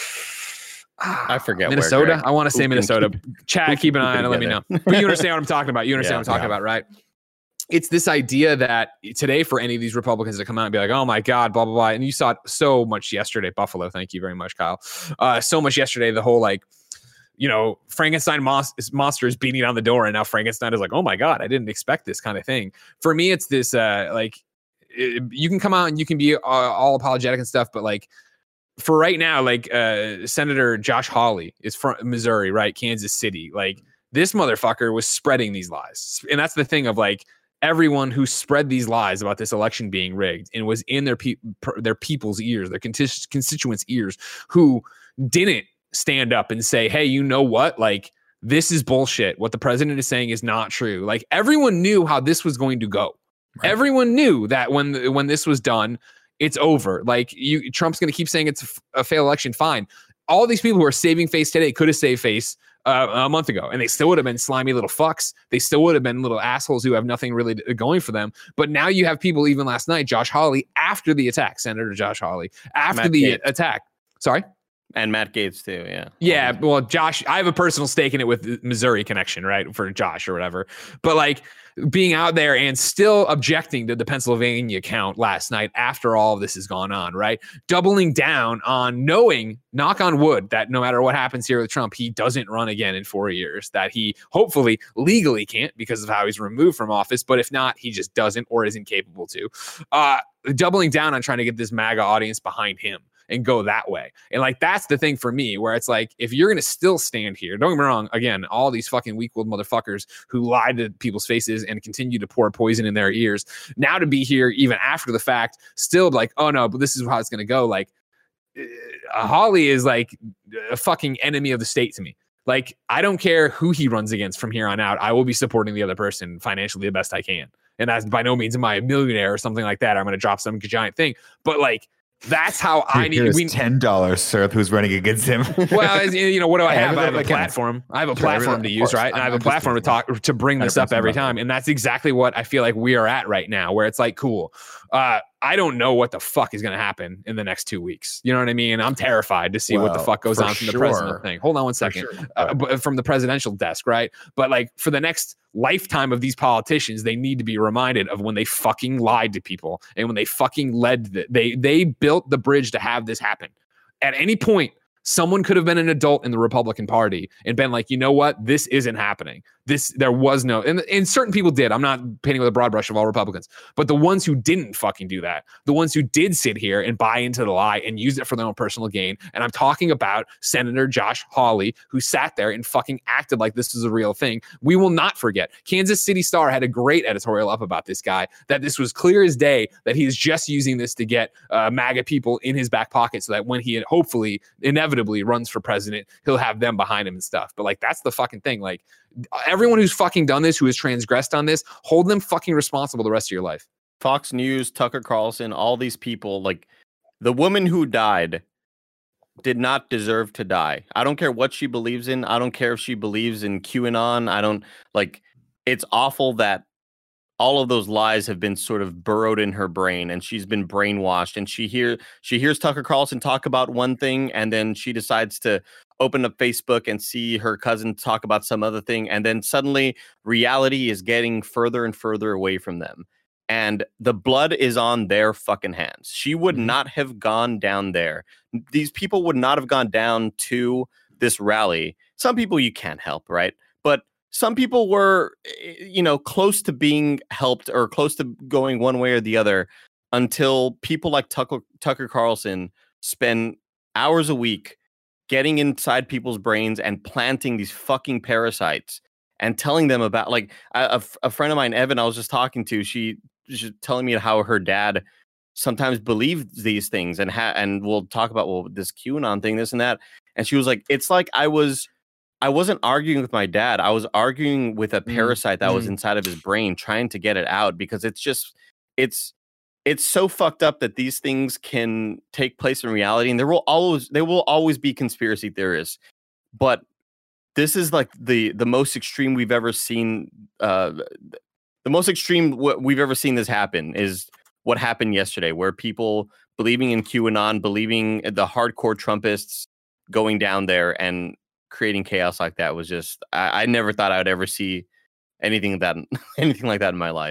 I forget where, Minnesota. Greg. I want to say Who can Minnesota. keep- Chat, who keep an can eye keep on it it. Let me know. together? But you understand what I'm talking about. You understand Yeah, what I'm talking yeah. about, right? it's this idea that today for any of these Republicans to come out and be like, oh my God, blah, blah, blah. And you saw it so much yesterday, Buffalo. Thank you very much, Kyle. Uh, so much yesterday, the whole like, you know, Frankenstein monster is beating on the door. And now Frankenstein is like, oh my God, I didn't expect this kind of thing. For me, it's this uh, like, it, you can come out and you can be uh, all apologetic and stuff. But like for right now, like uh, Senator Josh Hawley is from Missouri, right? Kansas City. Like this motherfucker was spreading these lies. And that's the thing of like, everyone who spread these lies about this election being rigged and was in their pe- their people's ears, their contis- constituents' ears, who didn't stand up and say, hey, you know what? Like, this is bullshit. What the president is saying is not true. Like, everyone knew how this was going to go. Right. Everyone knew that when when this was done, it's over. Like, you, Trump's going to keep saying it's a, a failed election. Fine. All these people who are saving face today could have saved face Uh, a month ago, and they still would have been slimy little fucks. They still would have been little assholes who have nothing really going for them. But now you have people, even last night, Josh Hawley, after the attack, Senator Josh Hawley, after Matt the Gates. attack. Sorry? And Matt Gaetz too, yeah. Yeah, well, Josh, I have a personal stake in it with the Missouri connection, right, for Josh or whatever. But like being out there and still objecting to the Pennsylvania count last night after all of this has gone on, right? Doubling down on knowing, knock on wood, that no matter what happens here with Trump, he doesn't run again in four years, that he hopefully legally can't because of how he's removed from office. But if not, he just doesn't or isn't capable to. Uh, doubling down on trying to get this MAGA audience behind him and go that way. And like, that's the thing for me, where it's like, if you're going to still stand here, don't get me wrong, again, all these fucking weak-willed motherfuckers who lied to people's faces and continue to pour poison in their ears, now to be here even after the fact, still like, oh no, but this is how it's going to go. Like, uh, Hawley is like a fucking enemy of the state to me. Like, I don't care who he runs against from here on out. I will be supporting the other person financially the best I can. And that's by no means am I a millionaire or something like that. I'm going to drop some giant thing. But like, that's how I need. Here's we ten dollars, sir. Who's running against him? Well, you know, what do I have? I have a platform. I have a platform to use, right? And I have a platform to talk to bring this up every time. And that's exactly what I feel like we are at right now, where it's like, cool. Uh, I don't know what the fuck is going to happen in the next two weeks. You know what I mean? I'm terrified to see well, what the fuck goes on from sure. the president thing. Hold on one second. Sure. Uh, from the presidential desk, right? But like for the next lifetime of these politicians, they need to be reminded of when they fucking lied to people and when they fucking led, the, they they built the bridge to have this happen. At any point, someone could have been an adult in the Republican Party and been like, you know what? This isn't happening. This, there was no, and, and certain people did. I'm not painting with a broad brush of all Republicans, but the ones who didn't fucking do that, the ones who did sit here and buy into the lie and use it for their own personal gain. And I'm talking about Senator Josh Hawley, who sat there and fucking acted like this was a real thing. We will not forget. Kansas City Star had a great editorial up about this guy, that this was clear as day that he is just using this to get uh, MAGA people in his back pocket so that when he hopefully inevitably runs for president, he'll have them behind him and stuff. But like, that's the fucking thing. Like, everyone who's fucking done this, who has transgressed on this, hold them fucking responsible the rest of your life. Fox News, Tucker Carlson, all these people, like the woman who died did not deserve to die. I don't care what she believes in. I don't care if she believes in QAnon. I don't like, it's awful that all of those lies have been sort of burrowed in her brain and she's been brainwashed, and she hear she hears Tucker Carlson talk about one thing and then she decides to open up Facebook and see her cousin talk about some other thing, and then suddenly reality is getting further and further away from them, and the blood is on their fucking hands. She would mm-hmm. not have gone down there. These people would not have gone down to this rally. Some people you can't help, right? But some people were, you know, close to being helped or close to going one way or the other, until people like Tucker, Tucker Carlson spend hours a week getting inside people's brains and planting these fucking parasites and telling them about, like, a, a friend of mine, Evan, I was just talking to, she was telling me how her dad sometimes believes these things, and ha- and we'll talk about, well, this QAnon thing, this and that. And she was like, it's like I was... I wasn't arguing with my dad. I was arguing with a parasite that mm. was inside of his brain, trying to get it out, because it's just, it's, it's so fucked up that these things can take place in reality, and there will always, there will always be conspiracy theorists. But this is like the the most extreme we've ever seen. Uh, the most extreme what we've ever seen this happen is what happened yesterday, where people believing in QAnon, believing the hardcore Trumpists going down there and creating chaos like that was just, I, I never thought I would ever see anything that anything like that in my life.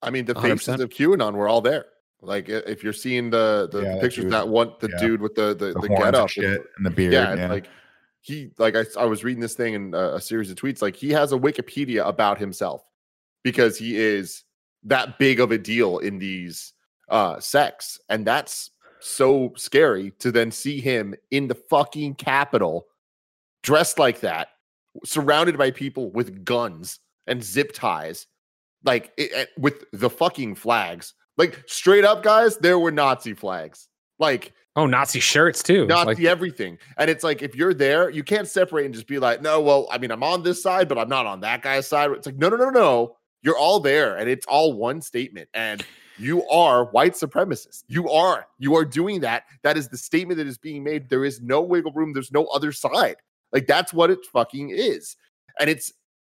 I mean, the one hundred faces percent. of QAnon were all there. Like, i- if you're seeing the the, Yeah, the that pictures, dude. that one, the Yeah. dude with the the, The the, horns get and up, shit and the beard. yeah, Yeah. like he, like I, I was reading this thing in a, a series of tweets. Like, he has a Wikipedia about himself because he is that big of a deal in these uh sects, and that's so scary to then see him in the fucking Capitol, dressed like that, surrounded by people with guns and zip ties, like it, it- with the fucking flags. Like, straight up, guys, there were Nazi flags. Like, Oh, Nazi shirts too. Nazi Like, everything. And it's like, if you're there, you can't separate and just be like, no, well, I mean, I'm on this side, but I'm not on that guy's side. It's like, no, no, no, no. You're all there, and it's all one statement. And you are white supremacists. You are. You are doing that. That is the statement that is being made. There is no wiggle room. There's no other side. Like, that's what it fucking is. And it's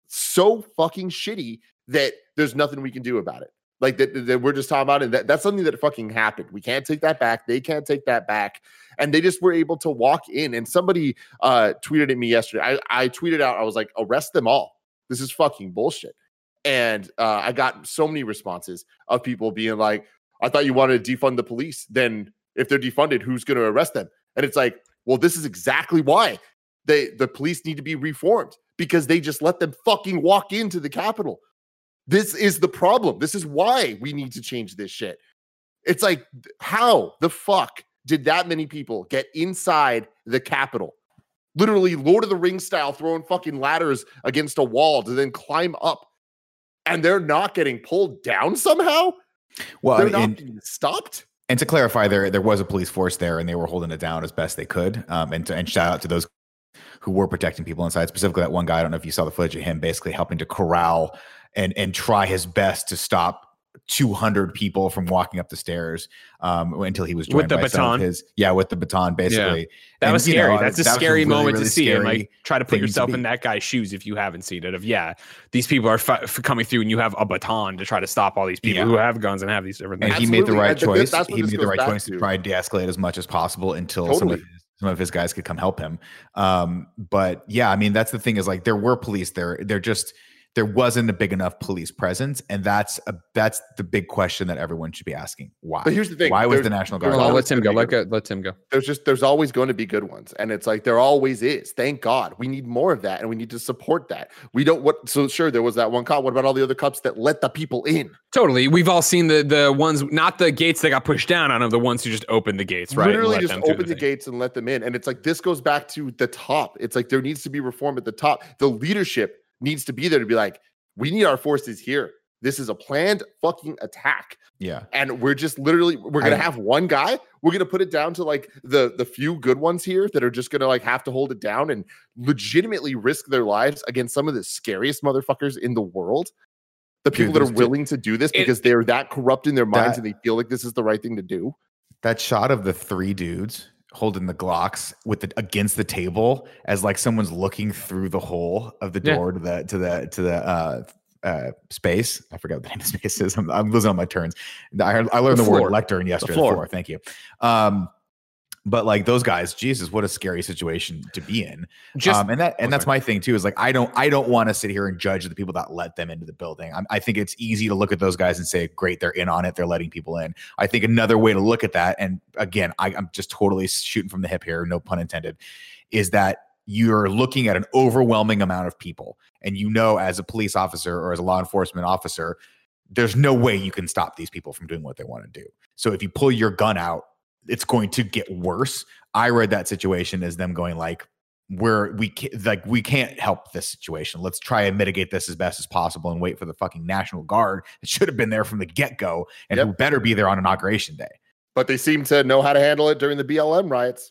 so fucking shitty that there's nothing we can do about it. Like, that, that we're just talking about it. That, that's something that fucking happened. We can't take that back. They can't take that back. And they just were able to walk in. And somebody uh, tweeted at me yesterday. I, I tweeted out, I was like, arrest them all. This is fucking bullshit. And uh, I got so many responses of people being like, I thought you wanted to defund the police. Then if they're defunded, who's going to arrest them? And it's like, well, this is exactly why they, the police need to be reformed, because they just let them fucking walk into the Capitol. This is the problem. This is why we need to change this shit. It's like, how the fuck did that many people get inside the Capitol? Literally Lord of the Rings style, throwing fucking ladders against a wall to then climb up. And they're not getting pulled down somehow? Well, They're and, not and, being stopped? and to clarify, there there was a police force there, and they were holding it down as best they could. Um, and to, and shout out to those who were protecting people inside, specifically that one guy. I don't know if you saw the footage of him basically helping to corral and and try his best to stop two hundred people from walking up the stairs um, until he was joined With the by some of baton? his yeah with the baton basically. that And, was you know, scary. That's a that was scary really, moment really to see. And scary like, try to put thing to yourself be. in that guy's shoes if you haven't seen it. Of yeah, these people are fi- f- coming through, and you have a baton to try to stop all these people Yeah. who have guns and have these different And things. he made the Absolutely. right And th- choice. that's what He this made the goes right back choice to to. try and de-escalate as much as possible until some Totally. of his, some of his guys could come help him. Um, but yeah, I mean, that's the thing is like there were police there. They're just there wasn't a big enough police presence, and that's a that's the big question that everyone should be asking. Why? But here's the thing. Why was There's- the National there's Guard? Well, always let Tim go. gonna Let be go. Let Tim go. There's just, there's always going to be good ones. And it's like, there always is. Thank God. We need more of that, and we need to support that. We don't, what, so sure, there was that one cop. What about all the other cops that let the people in? Totally. We've all seen the the ones, not the gates that got pushed down on them, the ones who just opened the gates, right? and Literally let just them through open the thing. gates and let them in. And it's like, this goes back to the top. It's like, there needs to be reform at the top. The leadership needs to be there to be like, we need our forces here. This is a planned fucking attack. Yeah. And we're just literally, we're going to I- have one guy. We're going to put it down to like the, the few good ones here that are just going to like have to hold it down and legitimately risk their lives against some of the scariest motherfuckers in the world. The people Dude, that are there's ju- willing to do this it- because they're that corrupt in their minds That- and they feel like this is the right thing to do. That shot of the three dudes holding the Glocks with the against the table as like someone's looking through the hole of the Yeah. door to the to the to the uh uh space. I forgot what the name of the space is. I'm, I'm losing on my turns. I, heard- I learned The the, word floor. lectern yesterday. floor. The floor. Thank you. Um, but like those guys, Jesus, what a scary situation to be in. Just um, and that and oh, that's sorry. my thing too. Is like I don't I don't want to sit here and judge the people that let them into the building. I'm, I think it's easy to look at those guys and say, great, they're in on it. They're letting people in. I think another way to look at that, and again, I, I'm just totally shooting from the hip here, no pun intended, is that you're looking at an overwhelming amount of people, and you know, as a police officer or as a law enforcement officer, there's no way you can stop these people from doing what they want to do. So if you pull your gun out, it's going to get worse. I read that situation as them going like, we're we can't like we can't help this situation. Let's try and mitigate this as best as possible and wait for the fucking National Guard. It should have been there from the get-go, and Yep. who better be there on inauguration day. But they seem to know how to handle it during the B L M riots.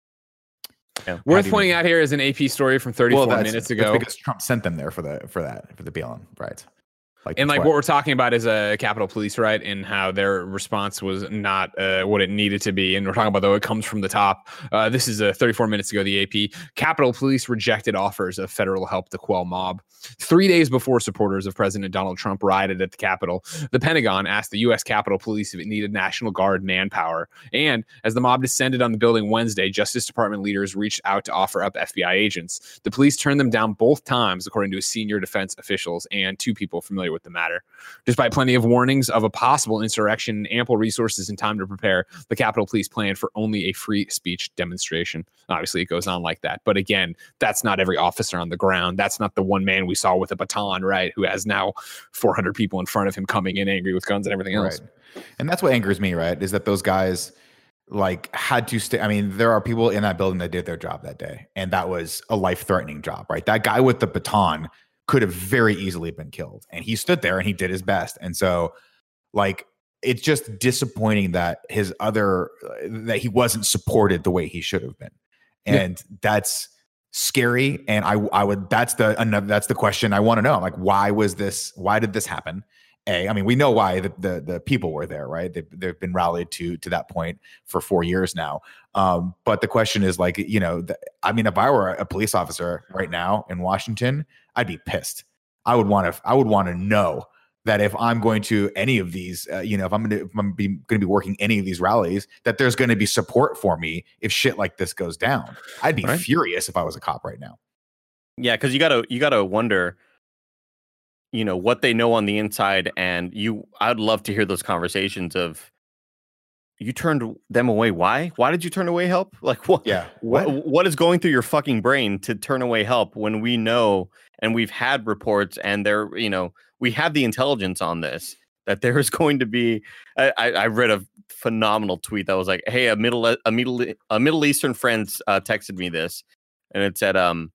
How worth do you pointing mean? out here is an A P story from thirty-four that's- minutes that's ago. because Trump sent them there for the for that for the B L M riots. Like And that's like why. what we're talking about is a Capitol Police riot and how their response was not uh, what it needed to be. And we're talking about though it comes from the top. Uh, this is uh, thirty-four minutes ago. The A P Capitol Police rejected offers of federal help to quell mob. Three days before supporters of President Donald Trump rioted at the Capitol, the Pentagon asked the U S Capitol Police if it needed National Guard manpower. And as the mob descended on the building Wednesday, Justice Department leaders reached out to offer up F B I agents. The police turned them down both times, according to senior defense officials and two people familiar with with the matter. Despite plenty of warnings of a possible insurrection, ample resources and time to prepare, the Capitol Police planned for only a free speech demonstration. Obviously, it goes on like that. But again, that's not every officer on the ground. That's not the one man we saw with a baton, right, who has now four hundred people in front of him coming in angry with guns and everything else. Right. And that's what angers me, right, is that those guys like had to stay. I mean, there are people in that building that did their job that day, and that was a life-threatening job, right? That guy with the baton could have very easily been killed, and he stood there and he did his best. And so, like, it's just disappointing that his other that he wasn't supported the way he should have been, and yeah. that's scary. And I, I would that's the another that's the question I want to know. Like, why was this? Why did this happen? A, I mean, we know why the, the the people were there, right? They've they've been rallied to to that point for four years now. Um, but the question is, like, you know, the, I mean, if I were a police officer right now in Washington, I'd be pissed. I would want to I would want to know that if I'm going to any of these, uh, you know, if I'm going to if I'm be, going to be working any of these rallies, that there's going to be support for me if shit like this goes down. I'd be right. furious if I was a cop right now. Yeah, because you gotta you gotta wonder, you know, what they know on the inside, and you I'd love to hear those conversations of you turned them away. Why? Why did you turn away help? Like, what? Yeah. What? What, what is going through your fucking brain to turn away help when we know and we've had reports and there, you know, we have the intelligence on this that there is going to be. I, I read a phenomenal tweet that was like, "Hey, a middle a middle a Middle Eastern friend uh, texted me this, and it said, um."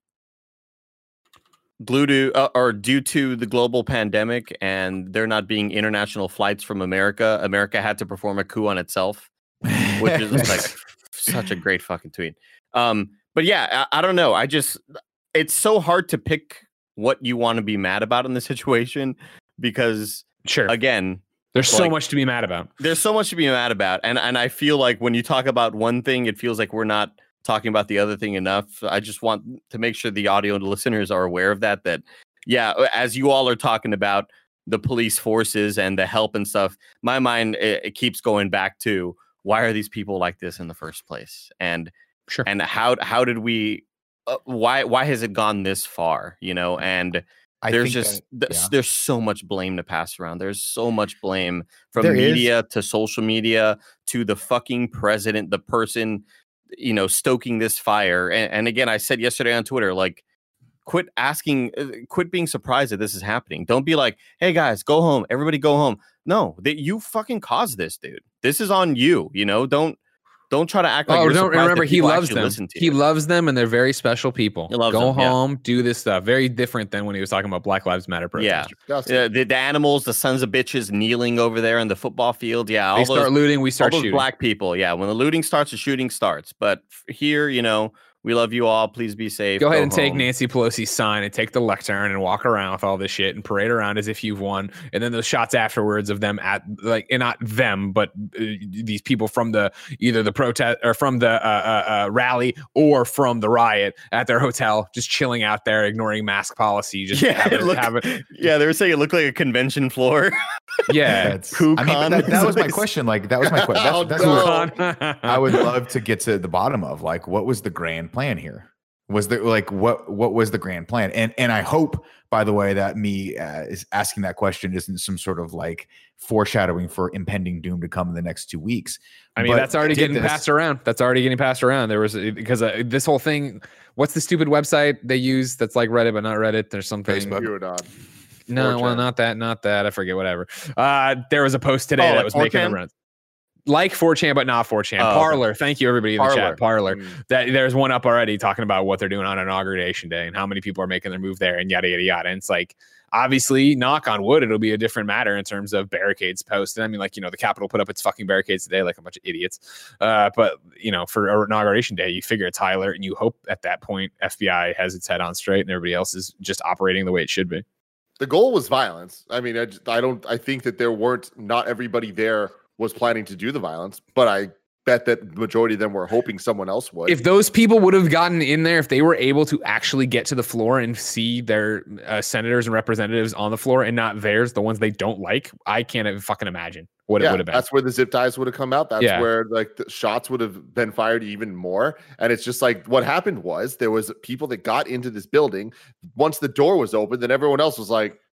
Due to uh, or due to the global pandemic and there not being international flights from America, America had to perform a coup on itself, which is like such a great fucking tweet. Um, but yeah, I, I don't know. I just it's so hard to pick what you want to be mad about in the situation because, sure, again, there's like, so much to be mad about. There's so much to be mad about, and and I feel like when you talk about one thing, it feels like we're not talking about the other thing enough. I just want to make sure the audio listeners are aware of that, that, yeah, as you all are talking about the police forces and the help and stuff, my mind, it, it keeps going back to why are these people like this in the first place? And, sure. and how, how did we, uh, why, why has it gone this far? You know, and I there's think just, that, th- yeah. there's so much blame to pass around. There's so much blame from There media is. to social media to the fucking president, the person, you know, stoking this fire. And, and again, I said yesterday on Twitter, like, quit asking, uh, quit being surprised that this is happening. Don't be like, hey guys, go home. Everybody go home. No, that you fucking caused this, dude. This is on you. You know, don't, don't try to act like oh, you're don't surprised remember that he people loves actually them. listen to He you. loves them, and they're very special people. He loves Go them, yeah. home, do this stuff. Very different than when he was talking about Black Lives Matter protesters. Yeah, uh, the, the animals, the sons of bitches kneeling over there in the football field. Yeah, all They those, start looting, we start all those shooting. black people. Yeah, when the looting starts, the shooting starts. But f- here, you know, we love you all. Please be safe. Go ahead Go and take home. Nancy Pelosi's sign and take the lectern and walk around with all this shit and parade around as if you've won. And then those shots afterwards of them at like, and not them, but uh, these people from the either the protest or from the uh, uh, uh, rally or from the riot at their hotel, just chilling out there, ignoring mask policy. Just Yeah, have it it, looked- have it. Yeah, they were saying it looked like a convention floor. Yeah, That's, Coup I mean, con that, that is was my amazing. question. Like, that was my question. Oh, That's, that's no. what I would love to get to the bottom of. Like, what was the grand plan here? Was there like what what was the grand plan? And and I hope, by the way, that me uh, is asking that question isn't some sort of like foreshadowing for impending doom to come in the next two weeks. I mean, But that's already did getting this- passed around. That's already getting passed around. There was because uh, this whole thing. What's the stupid website they use that's like Reddit but not Reddit? There's something. Facebook. QAnon. No, four chan. well, not that, not that. I forget. Whatever. Uh, there was a post today Oh, that like was making the four chan? rounds. Like four chan, but not four chan. Oh, okay. Parlor. Thank you, everybody in the Parler. chat. Parlor. Mm. That there's one up already talking about what they're doing on inauguration day and how many people are making their move there and yada yada yada. And it's like, obviously, knock on wood, it'll be a different matter in terms of barricades posted. I mean, like, you know, the Capitol put up its fucking barricades today, like a bunch of idiots. Uh, but you know, for inauguration day, you figure it's high alert, and you hope at that point F B I has its head on straight and everybody else is just operating the way it should be. The goal was violence. I mean, I, just, I don't. I think that there weren't. Not everybody there was planning to do the violence, but I bet that the majority of them were hoping someone else would. If those people would have gotten in there, if they were able to actually get to the floor and see their uh, senators and representatives on the floor and not theirs, the ones they don't like, I can't even fucking imagine what it yeah, would have been. that's where the zip ties would have come out. That's Yeah. where like the shots would have been fired even more. And it's just like what happened was there was people that got into this building. Once the door was open, then everyone else was like,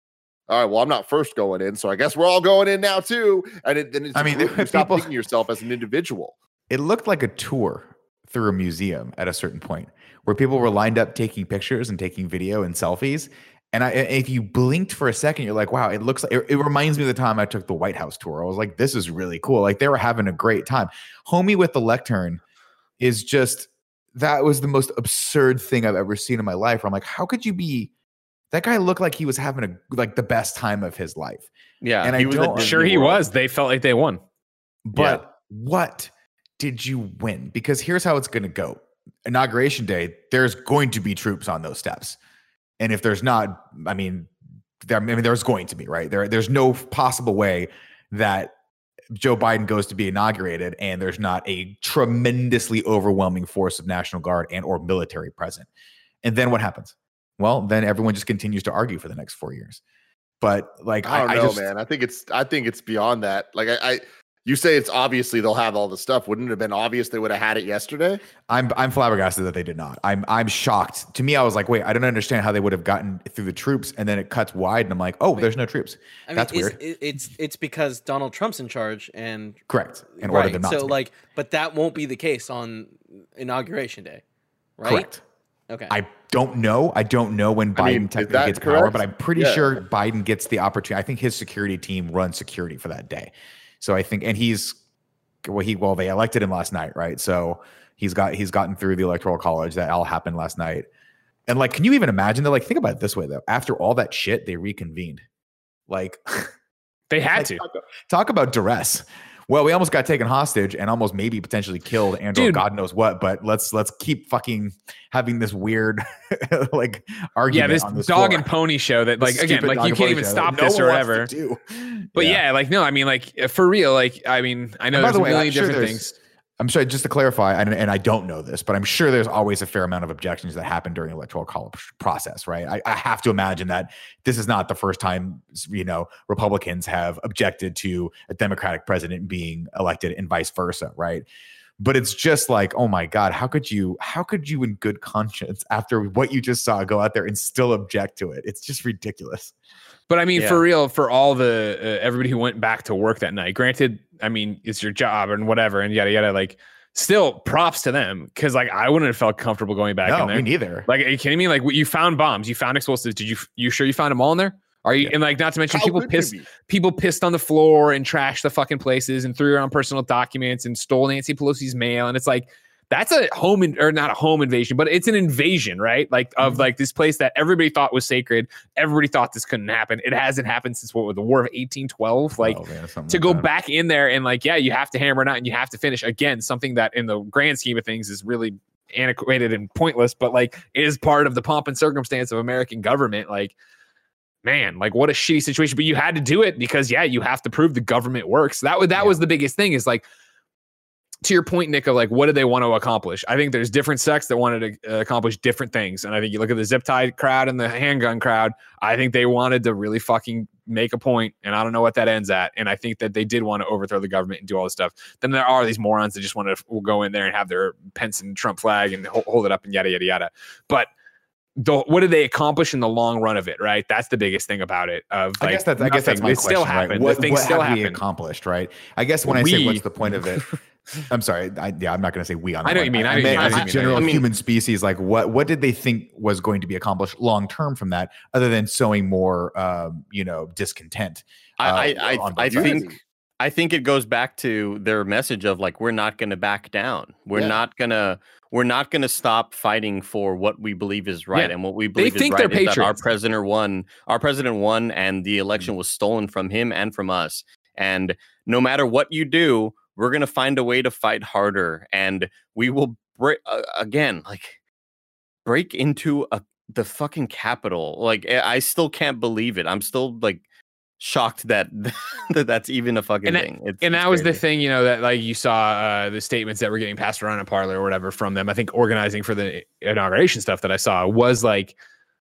all right, well, I'm not first going in, so I guess we're all going in now too. And it, then it's I mean, you there- stop people- thinking yourself as an individual. It looked like a tour through a museum at a certain point where people were lined up taking pictures and taking video and selfies. And I, if you blinked for a second, you're like, wow, it looks like it, it reminds me of the time I took the White House tour. I was like, this is really cool. Like they were having a great time. Homie with the lectern is just, that was the most absurd thing I've ever seen in my life. Where I'm like, how could you be, that guy looked like he was having a, like the best time of his life. Yeah, And he I was at don't- Disney Sure, he World. was. They felt like they won. But what did you win? Because here's how it's going to go. Inauguration day, there's going to be troops on those steps. And if there's not, I mean, there, I mean, there's going to be, right? There, there's no possible way that Joe Biden goes to be inaugurated and there's not a tremendously overwhelming force of National Guard and or military present. And then what happens? Well, then everyone just continues to argue for the next four years. But like, I don't I, know, I just, man. I think it's I think it's beyond that. Like I, I you say it's obviously they'll have all the stuff. Wouldn't it have been obvious they would have had it yesterday? I'm I'm flabbergasted that they did not. I'm I'm shocked. To me, I was like, wait, I don't understand how they would have gotten through the troops, and then it cuts wide, and I'm like, oh, Wait. there's no troops. I mean, That's it's, weird. it- it's it's because Donald Trump's in charge, and Correct. In order right. to not So to be. like, but that won't be the case on inauguration day, right? Correct. Okay. I don't know. I don't know when Biden I mean, is technically that gets power, correct? but I'm pretty Yeah. sure Biden gets the opportunity. I think his security team runs security for that day. So I think, and he's well, he well, they elected him last night, right? So he's got he's gotten through the electoral college. That all happened last night. And like, can you even imagine that? Like, think about it this way though. After all that shit, they reconvened. Like They had like, to. talk, talk about duress. Well, we almost got taken hostage and almost maybe potentially killed and or Dude. God knows what, but let's let's keep fucking having this weird like Yeah, argument this, on this dog floor. and pony show that, like, This again, stupid like dog you and can't pony even show stop that no this or one wants whatever. to do. But yeah. like, no, I mean, like, for real, like, I mean, I know And by there's the a way, million I'm sure different there's- things. I'm sorry, just to clarify, and, and I don't know this, but I'm sure there's always a fair amount of objections that happen during the electoral college process, right? I, I have to imagine that this is not the first time, you know, Republicans have objected to a Democratic president being elected and vice versa, right? But it's just like, oh my God, how could you, how could you in good conscience after what you just saw go out there and still object to it? It's just ridiculous. But I mean, Yeah. for real, for all the uh, everybody who went back to work that night, granted, I mean, it's your job and whatever, and yada yada. Like, still, props to them, because like I wouldn't have felt comfortable going back No, in there. me neither. Like, are you kidding me? Like, you found bombs, you found explosives. Did you? You sure you found them all in there? Are you? Yeah. And like, not to mention, How people could you pissed. be? People pissed on the floor and trashed the fucking places and threw around personal documents and stole Nancy Pelosi's mail. And it's like, that's a home in, or not a home invasion, but it's an invasion, right? Like of Mhm. like this place that everybody thought was sacred. Everybody thought this couldn't happen. It hasn't happened since what, the War of eighteen twelve. Like, Oh, man, something to like go that. back in there and like, yeah, you have to hammer it out and you have to finish again, something that in the grand scheme of things is really antiquated and pointless, but like it is part of the pomp and circumstance of American government. Like, man, like what a shitty situation, but you had to do it because yeah, you have to prove the government works. That was, that Yeah. was the biggest thing, is like, to your point, Nick, of like, what did they want to accomplish? I think there's different sects that wanted to uh, accomplish different things. And I think you look at the zip tie crowd and the handgun crowd, I think they wanted to really fucking make a point, and I don't know what that ends at. And I think that they did want to overthrow the government and do all this stuff. Then there are these morons that just want to go in there and have their Pence and Trump flag and ho- hold it up and yada, yada, yada. But the, what did they accomplish in the long run of it, right? That's the biggest thing about it. Of like, I guess that's I guess that's nothing. my It question. still right? happened. What, the thing what still have we happened. accomplished, right? I guess when I say We- what's the point of it, I'm sorry. I, yeah, I'm not going to say we on. I that know one. what you mean. I I, know what meant you mean. as I a know what you general mean. I mean- human species, like what what did they think was going to be accomplished long term from that, other than sowing more, um, you know, discontent? I uh, I on I, I both sides? think I think it goes back to their message of like, we're not going to back down. We're Yeah. not gonna we're not gonna stop fighting for what we believe is right, Yeah. and what we believe think is they're right is that our patriots. president won. Our president won, and the election was stolen from him and from us. And no matter what you do, we're gonna find a way to fight harder, and we will break uh, again, like break into a the fucking Capitol. Like I I still can't believe it. I'm still like shocked that that that's even a fucking And that- thing. It's, And it's that was the crazy. thing, you know, that like you saw uh, the statements that were getting passed around in Parler or whatever from them. I think organizing for the inauguration stuff that I saw was like,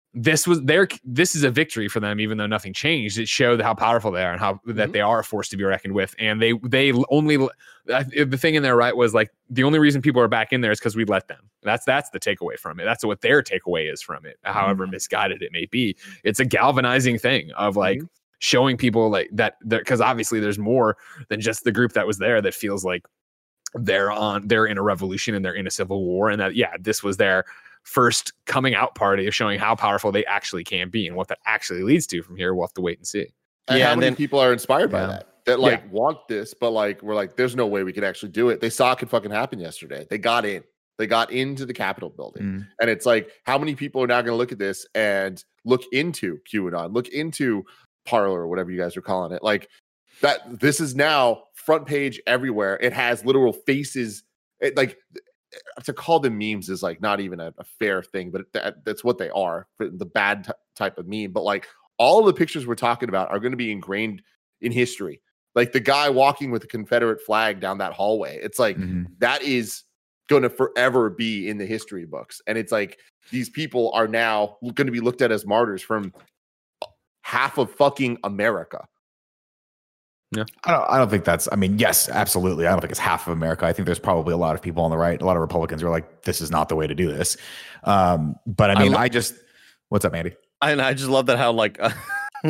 this was their this is a victory for them, even though nothing changed. It showed how powerful they are and how mm-hmm. that they are a force to be reckoned with. And they they only the thing in there, right, was like the only reason people are back in there is because we let them. That's that's the takeaway from it. That's what their takeaway is from it, however mm-hmm. misguided it may be. It's a galvanizing thing of like mm-hmm. showing people like that, because obviously there's more than just the group that was there that feels like they're on they're in a revolution and they're in a civil war, and that yeah, this was their first coming out party of showing how powerful they actually can be, and what that actually leads to from here, we'll have to wait and see. And yeah, how and many then, people are inspired by yeah. that? That like yeah. want this, but like we're like, there's no way we can actually do it. They saw it could fucking happen yesterday. They got in. They got into the Capitol building. Mm. And it's like, how many people are now going to look at this and look into QAnon, look into Parler or whatever you guys are calling it? Like that, this is now front page everywhere. It has literal faces. It, like to call them memes is like not even a, a fair thing, but that, that's what they are, the bad t- type of meme. But like all the pictures we're talking about are going to be ingrained in history. Like the guy walking with a Confederate flag down that hallway. It's like, mm-hmm. that is going to forever be in the history books. And it's like, these people are now going to be looked at as martyrs from half of fucking America. Yeah. I don't I don't think that's, I mean, yes, absolutely. I don't think it's half of America. I think there's probably a lot of people on the right, a lot of Republicans who are like, this is not the way to do this. Um, but I mean, I, lo- I just, what's up, Andy? And I just love that how like, uh,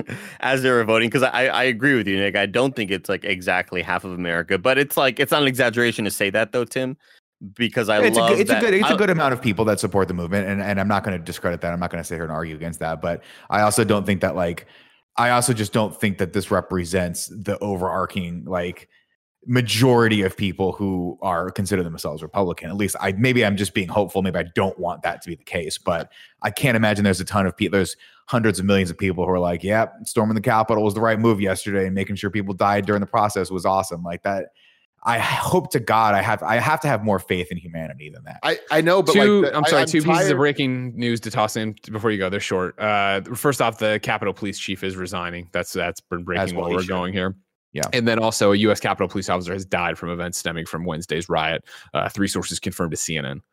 as they were voting, because I, I agree with you, Nick. I don't think it's like exactly half of America, but it's like, it's not an exaggeration to say that though, Tim, because I it's love a good, it's that. a good, it's I, a good amount of people that support the movement. And, and I'm not going to discredit that. I'm not going to sit here and argue against that, but I also don't think that like, I also just don't think that this represents the overarching like majority of people who are consider themselves Republican. At least I maybe I'm just being hopeful. Maybe I don't want that to be the case, but I can't imagine there's a ton of people. There's hundreds of millions of people who are like, yeah, storming the Capitol was the right move yesterday, and making sure people died during the process was awesome. Like that. I hope to God I have I have to have more faith in humanity than that. I, I know, but two, like the, I'm sorry, I, two tired. pieces of breaking news to toss in before you go. They're short. Uh, first off, the Capitol Police Chief is resigning. That's that's been breaking well while he we're should. going here. Yeah. And then also a U S Capitol Police officer has died from events stemming from Wednesday's riot. Uh, three sources confirmed to C N N.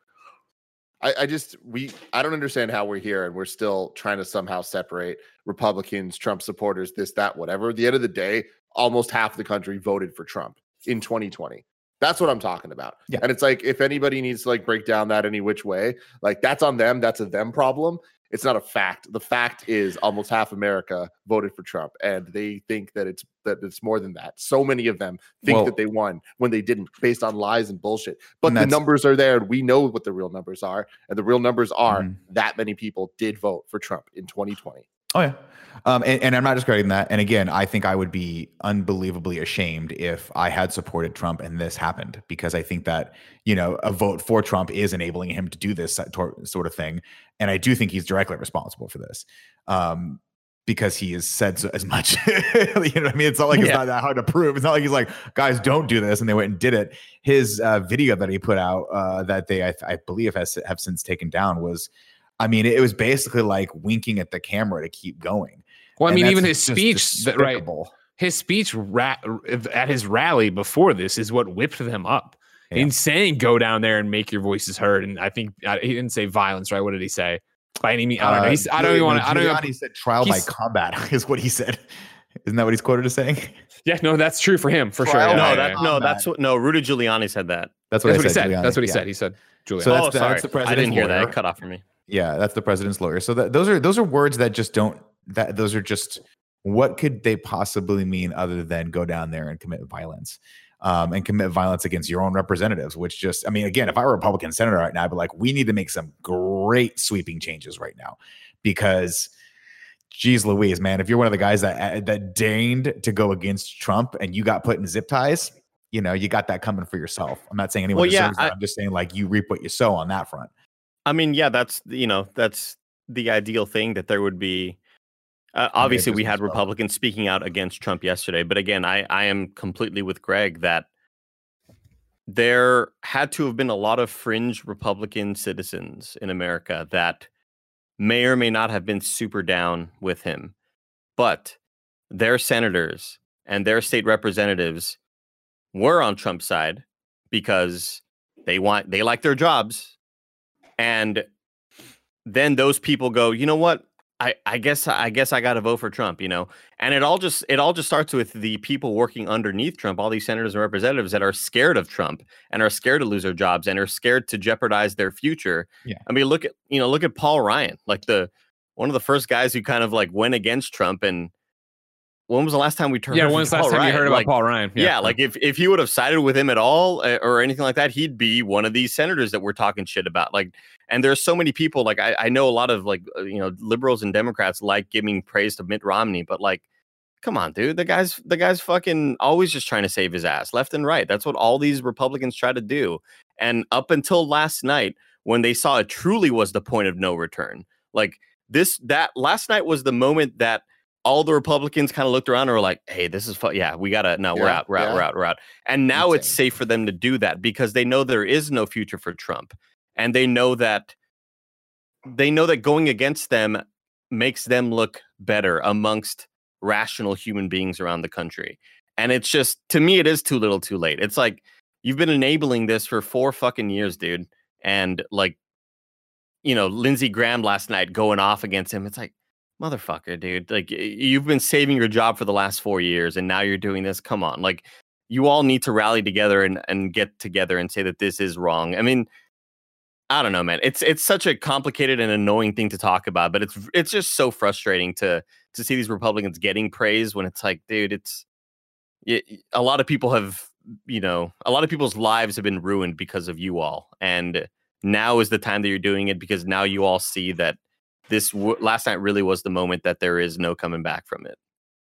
I, I just we I don't understand how we're here and we're still trying to somehow separate Republicans, Trump supporters, this, that, whatever. At the end of the day, almost half the country voted for Trump in twenty twenty. That's what I'm talking about. Yeah. And it's like, if anybody needs to like break down that any which way, like that's on them. That's a them problem. It's not a fact. The fact is almost half America voted for Trump, and they think that it's that it's more than that. So many of them think Well, that they won when they didn't, based on lies and bullshit. But and the that's- numbers are there. And we know what the real numbers are. And the real numbers are Mhm. that many people did vote for Trump in twenty twenty. Oh yeah. Um, and, and I'm not discrediting that. And again, I think I would be unbelievably ashamed if I had supported Trump and this happened, because I think that, you know, a vote for Trump is enabling him to do this sort of thing. And I do think he's directly responsible for this, um, because he has said so, as much. You know what I mean? It's not like it's Yeah. not that hard to prove. It's not like he's like, guys, don't do this. And they went and did it. His uh, video that he put out uh, that they, I, I believe, has have since taken down was, I mean, it was basically like winking at the camera to keep going. Well, I And mean, that's even his just speech, that, right? despicable. His speech ra- at his rally before this is what whipped them up. Yeah. In saying, "Go down there and make your voices heard," and I think uh, he didn't say violence, right? What did he say? By any means, I don't know. He's, I don't even want to. I don't even. He said trial by he's- combat is what he said. Isn't that what he's quoted as saying? Yeah, no, that's true for him for sure. Trial Yeah, no, yeah, that yeah. no, Combat. that's what no. Rudy Giuliani said that. That's what, That's I what he said. Giuliani. That's what he Yeah. said. He said, Julian. So that's oh, the- sorry, that's the I president's didn't hear that. lawyer. It cut off for me. Yeah, that's the president's lawyer. So that, those are those are words that just don't. That those are just what could they possibly mean other than go down there and commit violence, um, and commit violence against your own representatives? Which just, I mean, again, if I were a Republican senator right now, I'd be like, we need to make some great sweeping changes right now, because, geez Louise, man, if you're one of the guys that that deigned to go against Trump and you got put in zip ties, you know, you got that coming for yourself. I'm not saying anyone Well, yeah, deserves that. I- I'm just saying like you reap what you sow on that front. I mean, yeah, that's you know that's the ideal thing, that there would be. Uh, Yeah, obviously, we business had well. Republicans speaking out against Trump yesterday, but again, I I am completely with Greg that there had to have been a lot of fringe Republican citizens in America that may or may not have been super down with him, but their senators and their state representatives were on Trump's side because they want they like their jobs. And then those people go, you know what? I, I guess I guess I got to vote for Trump, you know, and it all just it all just starts with the people working underneath Trump, all these senators and representatives that are scared of Trump and are scared to lose their jobs and are scared to jeopardize their future. Yeah. I mean, look at you know look at Paul Ryan, like the one of the first guys who kind of like went against Trump. And when was the last time we turned? Yeah, when's the last time Ryan? you heard about like, Paul Ryan? Yeah. yeah, like if if he would have sided with him at all uh, or anything like that, he'd be one of these senators that we're talking shit about. Like, and there's so many people. Like, I, I know a lot of like uh, you know liberals and Democrats like giving praise to Mitt Romney, but like, come on, dude, the guy's the guy's fucking always just trying to save his ass left and right. That's what all these Republicans try to do. And up until last night, when they saw it truly was the point of no return, like this, that last night was the moment that all the Republicans kind of looked around and were like, hey, this is fun. Yeah, we got to, no, Yeah, we're out, we're yeah. out, we're out, we're out. And now it's Insane. safe for them to do that because they know there is no future for Trump. And they know that, they know that going against them makes them look better amongst rational human beings around the country. And it's just, to me, it is too little too late. It's like, you've been enabling this for four fucking years, dude. And like, you know, Lindsey Graham last night going off against him. It's like, motherfucker, dude, like you've been saving your job for the last four years and now you're doing this. Come on. Like you all need to rally together and, and get together and say that this is wrong. I mean, I don't know, man. It's it's such a complicated and annoying thing to talk about, but it's it's just so frustrating to to see these Republicans getting praise when it's like, dude, it's it, a lot of people have, you know, a lot of people's lives have been ruined because of you all. And now is the time that you're doing it because now you all see that this w- last night really was the moment that there is no coming back from it.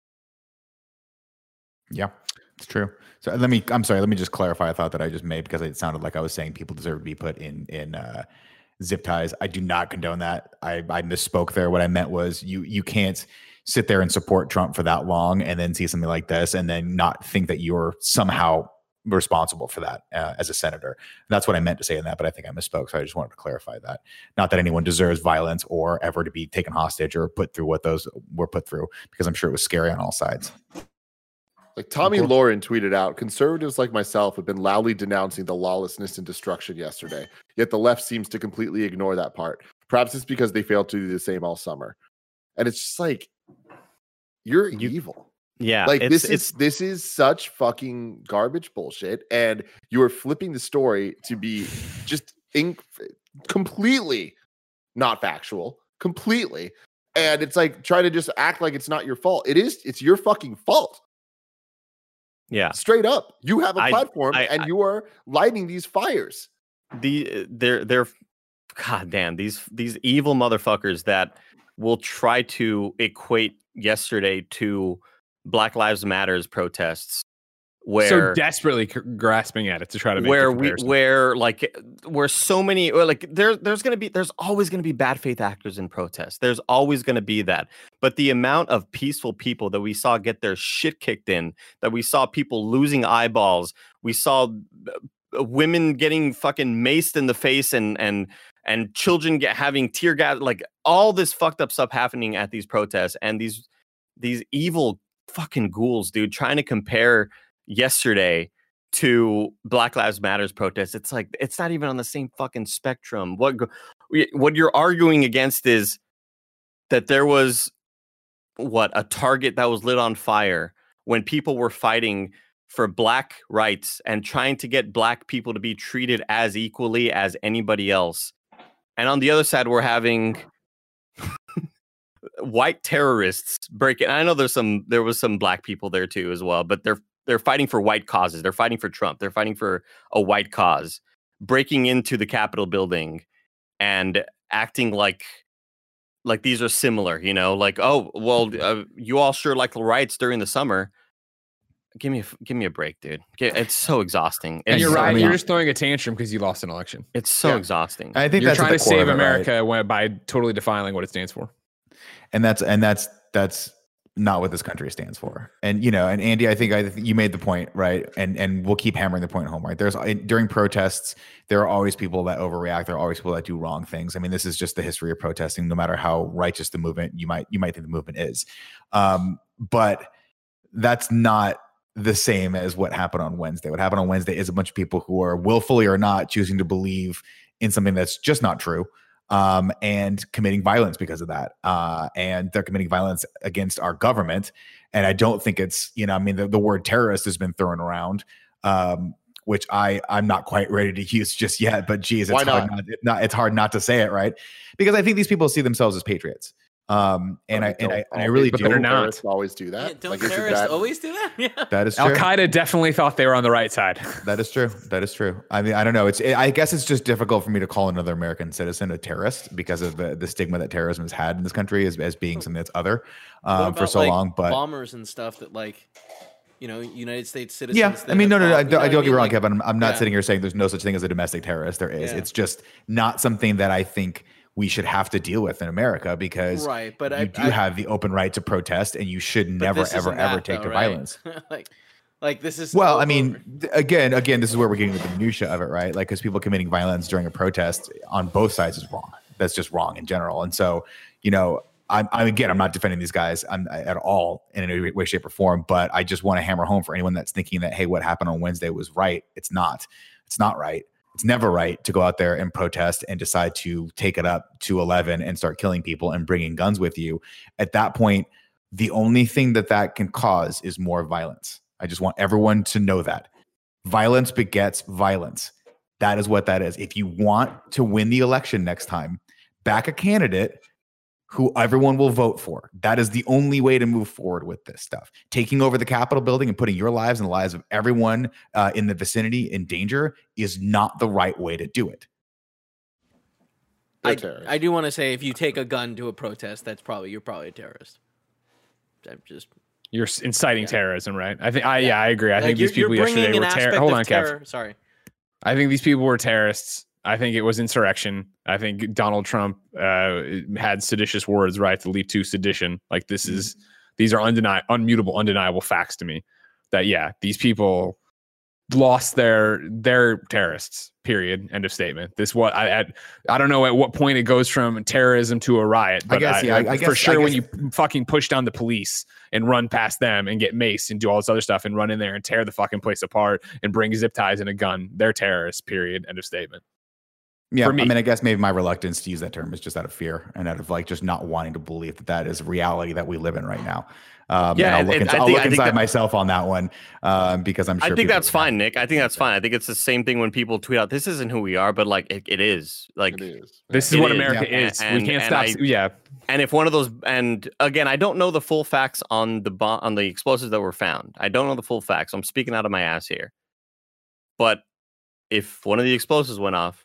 Yeah, it's true. So let me, I'm sorry, let me just clarify a thought that I just made because it sounded like I was saying people deserve to be put in, in uh, zip ties. I do not condone that. I, I misspoke there. What I meant was you, you can't sit there and support Trump for that long and then see something like this and then not think that you're somehow responsible for that uh, as a senator. That's what I meant to say in that, but I think I misspoke. So I just wanted to clarify that. Not that anyone deserves violence or ever to be taken hostage or put through what those were put through, because I'm sure it was scary on all sides. Like Tommy Lauren tweeted out, conservatives like myself have been loudly denouncing the lawlessness and destruction yesterday, yet the left seems to completely ignore that part. Perhaps it's because they failed to do the same all summer. And it's just like, you're You- evil. Yeah. Like it's, this it's, is this is such fucking garbage bullshit, and you are flipping the story to be just in, completely not factual, completely, and it's like trying to just act like it's not your fault. It is. It's your fucking fault. yeah. Straight up, you have a I- platform, I- and I- you are lighting these fires. The they're they're god damn these these evil motherfuckers that will try to equate yesterday to Black Lives Matters protests where so desperately c- grasping at it to try to make where the we comparison. where like where so many or like there there's gonna be there's always gonna be bad faith actors in protests. There's always gonna be that. But the amount of peaceful people that we saw get their shit kicked in, that we saw people losing eyeballs, we saw uh, women getting fucking maced in the face and and and children get having tear gas, like all this fucked up stuff happening at these protests, and these these evil fucking ghouls, dude, trying to compare yesterday to Black Lives Matters protests. It's like it's not even on the same fucking spectrum. What what you're arguing against is that there was what a target that was lit on fire when people were fighting for black rights and trying to get black people to be treated as equally as anybody else. And on the other side, we're having white terrorists break it. I know there's some there was some black people there too as well, but they're they're fighting for white causes. They're fighting for Trump. They're fighting for a white cause, breaking into the Capitol building and acting like like these are similar, you know, like, oh, well, uh, you all sure like the riots during the summer. Give me a, give me a break, dude. It's so exhausting. and It's you're so right. I mean- You're just throwing a tantrum because you lost an election. It's so Yeah. exhausting. I think You're that's at trying the to core save of it, right? America when, by totally defining what it stands for. and that's and that's that's not what this country stands for. And you know, and Andy, I think I think you made the point, right? And and we'll keep hammering the point home, right? There's during protests, there are always people that overreact. There are always people that do wrong things. I mean, this is just the history of protesting. No matter how righteous the movement you might you might think the movement is, um, but that's not the same as what happened on Wednesday. What happened on Wednesday is a bunch of people who are willfully or not choosing to believe in something that's just not true. um, and committing violence because of that. Uh, and they're committing violence against our government. And I don't think it's, you know, I mean, the, the word terrorist has been thrown around, um, which I, I'm not quite ready to use just yet, but geez, it's Why hard not? not, it, not, it's hard not to say it, right? Because I think these people see themselves as patriots. Um, and I, and I, and I really but do. they're not. Terrorists always do Yeah, that. don't Like, isn't terrorists that- always do that? Yeah. That is Al true. Qaeda definitely thought they were on the right side. That is true. That is true. I mean, I don't know. It's. It, I guess it's just difficult for me to call another American citizen a terrorist because of the, the stigma that terrorism has had in this country as, as being something that's other What um, for about, so like, long. But bombers and stuff that like, you know, United States citizens. yeah, that I mean, no, have no, no. I bombed- don't, you I know don't what get me mean? wrong, Like, Kevin. I'm, I'm not yeah. sitting here saying there's no such thing as a domestic terrorist. There is. Yeah. It's just not something that I think we should have to deal with in America because Right, but you I do I, have the open right to protest, and you should but never, this ever, isn't ever that, take though, to right? violence. like, like this is Well, o- I mean, over- th- again, again, this is where we're getting into the minutia of it, right? Like, because people committing violence during a protest on both sides is wrong. That's just wrong in general. And so, you know, I'm, I'm again, I'm not defending these guys I'm, at all in any way, shape, or form. But I just want to hammer home for anyone that's thinking that, hey, what happened on Wednesday was right. It's not. It's not right. It's never right to go out there and protest and decide to take it up to eleven and start killing people and bringing guns with you. At that point, the only thing that that can cause is more violence. I just want everyone to know that violence begets violence. That is what that is. If you want to win the election next time, back a candidate who everyone will vote for. That is the only way to move forward with this stuff. Taking over the Capitol building and putting your lives and the lives of everyone uh, in the vicinity in danger is not the right way to do it. They're I, terrorists. I do want to say if you take a gun to a protest, that's probably you're probably a terrorist. I'm just You're s- inciting Yeah. terrorism, right? I think. I yeah, I agree. I like, think these you're, people you're bringing yesterday an were terror. aspect Hold of on, Kev. terror. Sorry. I think these people were terrorists. I think it was insurrection. I think Donald Trump uh, had seditious words, right, to lead to sedition. Like this is, these are undeni- unmutable, undeniable facts to me. That yeah, these people lost their their terrorists. Period. End of statement. This what I at, I don't know at what point it goes from terrorism to a riot. But I guess, yeah, I- I for guess- sure I when guess- you fucking push down the police and run past them and get maced and do all this other stuff and run in there and tear the fucking place apart and bring zip ties and a gun, they're terrorists. Period. End of statement. Yeah, For me. I mean, I guess maybe my reluctance to use that term is just out of fear and out of like just not wanting to believe that that is reality that we live in right now. Um, Yeah, and I'll and- look, and into, I I'll think- look I think inside that- myself on that one um, because I'm sure I think people that's would fine, have- Nick. I think that's fine. I think it's the same thing when people tweet out, "This isn't who we are," but like it, it is. Like, It is. This is It what is, America yeah. is. we And- can't and stop. I- yeah. and if one of those, and again, I don't know the full facts on the bomb on the explosives that were found. I don't know the full facts. I'm speaking out of my ass here. But if one of the explosives went off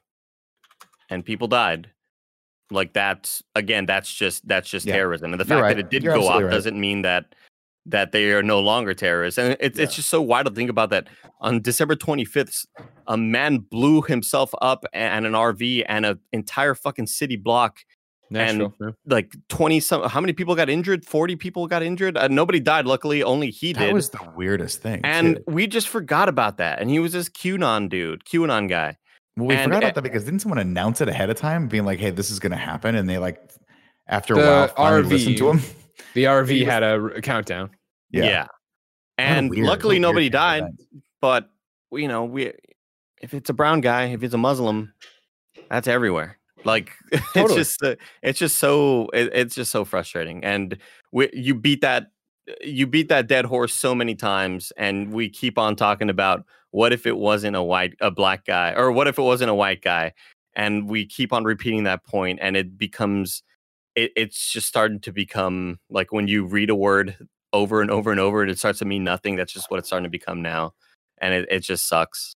and people died, like that's again, that's just that's just Yeah. terrorism. And the You're fact right. that it did You're go off absolutely right. doesn't mean that that they are no longer terrorists. And it's it's Yeah. just so wild to think about that. On December twenty-fifth, a man blew himself up and an R V and an entire fucking city block. Nashville. yeah. Like twenty some, how many people got injured? forty people got injured. Uh, nobody died. Luckily, only he That did. was the weirdest thing. And too. we just forgot about that. And he was this QAnon dude, QAnon guy. Well, we and- forgot about that because didn't someone announce it ahead of time, being like, "Hey, this is going to happen," and they like after a The while finally R V. listened to him. The R V He was- had a r- countdown. Yeah. What a And weird- luckily, what a weird nobody chain of died. events. But you know, we if it's a brown guy, if it's a Muslim, that's everywhere. Like it's Totally. just uh, it's just so it, it's just so frustrating. And we, you beat that you beat that dead horse so many times, and we keep on talking about what if it wasn't a white a black guy, or what if it wasn't a white guy, and we keep on repeating that point, and it becomes it, it's just starting to become like when you read a word over and over and over and it starts to mean nothing. That's just what it's starting to become now, and it, it just sucks.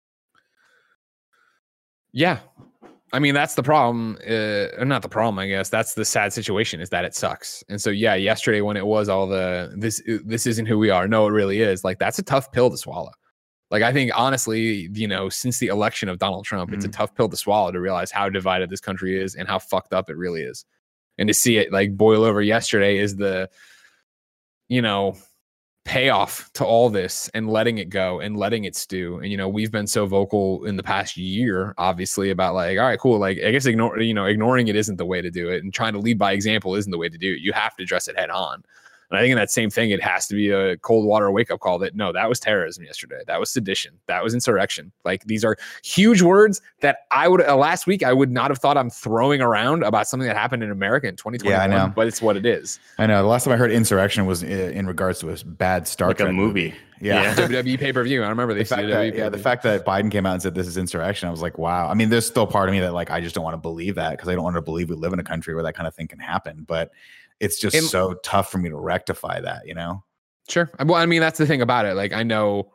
Yeah. I mean, that's the problem. Uh, not the problem, I guess. That's the sad situation is that it sucks. And so, yeah, yesterday when it was all the this this isn't who we are. No, it really is. Like that's a tough pill to swallow. Like I think honestly, you know, since the election of Donald Trump, it's a tough pill to swallow to realize how divided this country is and how fucked up it really is. And to see it like boil over yesterday is the, you know, payoff to all this and letting it go and letting it stew. And, you know, we've been so vocal in the past year, obviously, about like, all right, cool. Like, I guess ignore, you know, ignoring it isn't the way to do it. And trying to lead by example isn't the way to do it. You have to address it head on. And I think in that same thing, it has to be a cold water wake up call that no, that was terrorism yesterday. That was sedition. That was insurrection. Like these are huge words that I would uh, last week I would not have thought I'm throwing around about something that happened in America in twenty twenty-one. Yeah, I know. But it's what it is. I know. The last time I heard insurrection was in, in regards to a bad Star Like Trek a movie. Yeah. Yeah. W W E pay per view. I remember they The fact said that, W W E yeah, the fact that Biden came out and said this is insurrection, I was like, wow. I mean, there's still part of me that like I just don't want to believe that because I don't want to believe we live in a country where that kind of thing can happen. But it's just And- so tough for me to rectify that, you know? Sure. Well, I mean, that's the thing about it. Like, I know,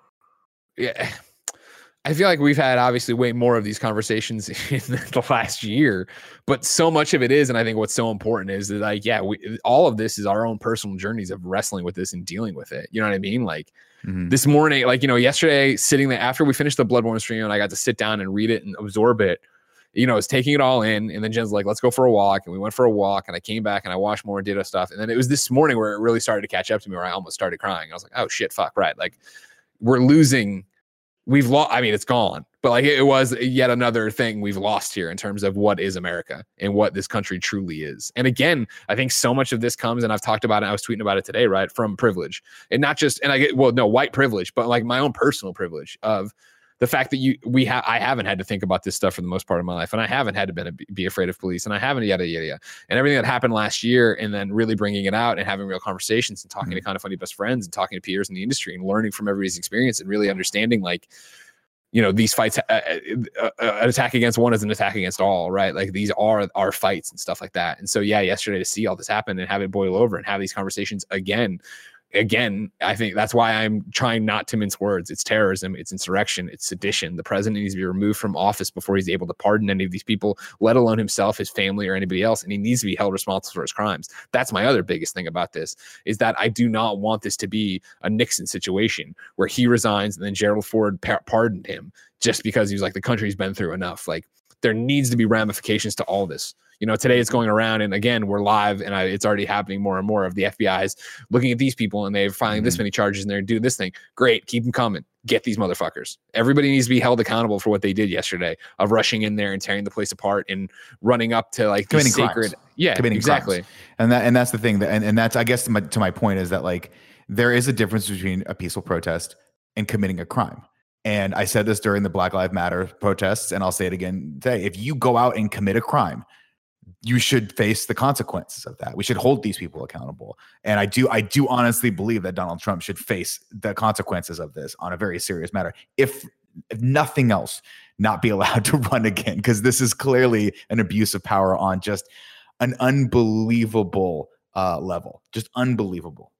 yeah, I feel like we've had obviously way more of these conversations in the last year, but so much of it is, and I think what's so important is that, like, yeah, we, all of this is our own personal journeys of wrestling with this and dealing with it. You know what I mean? Like, Mhm. this morning, like, you know, yesterday, sitting there after we finished the Bloodborne stream and I got to sit down and read it and absorb it, you know, I was taking it all in. And then Jen's like, let's go for a walk. And we went for a walk and I came back and I watched more and did stuff. And then it was this morning where it really started to catch up to me where I almost started crying. I was like, oh shit, fuck, right. Like, we're losing. We've lost. I mean, it's gone, but like it was yet another thing we've lost here in terms of what is America and what this country truly is. And again, I think so much of this comes, and I've talked about it. I was tweeting about it today, right? From privilege, and not just, and I get, well, no, white privilege, but like my own personal privilege of the fact that you, we have, I haven't had to think about this stuff for the most part of my life, and I haven't had to been, be afraid of police, and I haven't yada yada yada, and everything that happened last year, and then really bringing it out and having real conversations and talking Mm-hmm. to kind of funny best friends and talking to peers in the industry and learning from everybody's experience and really understanding like, you know, these fights, uh, uh, an attack against one is an attack against all, right? Like these are our fights and stuff like that. And so, yeah, yesterday to see all this happen and have it boil over and have these conversations again, again, I think that's why I'm trying not to mince words. It's terrorism, it's insurrection, it's sedition. The president needs to be removed from office before he's able to pardon any of these people, let alone himself, his family, or anybody else. And he needs to be held responsible for his crimes. That's my other biggest thing about this, is that I do not want this to be a Nixon situation where he resigns and then Gerald Ford par- pardoned him just because he was like, the country's been through enough. Like, there needs to be ramifications to all this. You know, today it's going around, and again, we're live, and I, it's already happening more and more of the F B I's looking at these people, and they're filing mm-hmm. this many charges, and they're doing this thing. Great, keep them coming. Get these motherfuckers. Everybody needs to be held accountable for what they did yesterday of rushing in there and tearing the place apart and running up to like committing sacred. Crimes. Yeah, committing exactly. Crimes. And that and that's the thing that and, and that's I guess to my, to my point is that like there is a difference between a peaceful protest and committing a crime. And I said this during the Black Lives Matter protests, and I'll say it again today. If you go out and commit a crime, you should face the consequences of that. We should hold these people accountable. And I do, I do honestly believe that Donald Trump should face the consequences of this on a very serious matter. If, if nothing else, not be allowed to run again, because this is clearly an abuse of power on just an unbelievable uh, level, just unbelievable.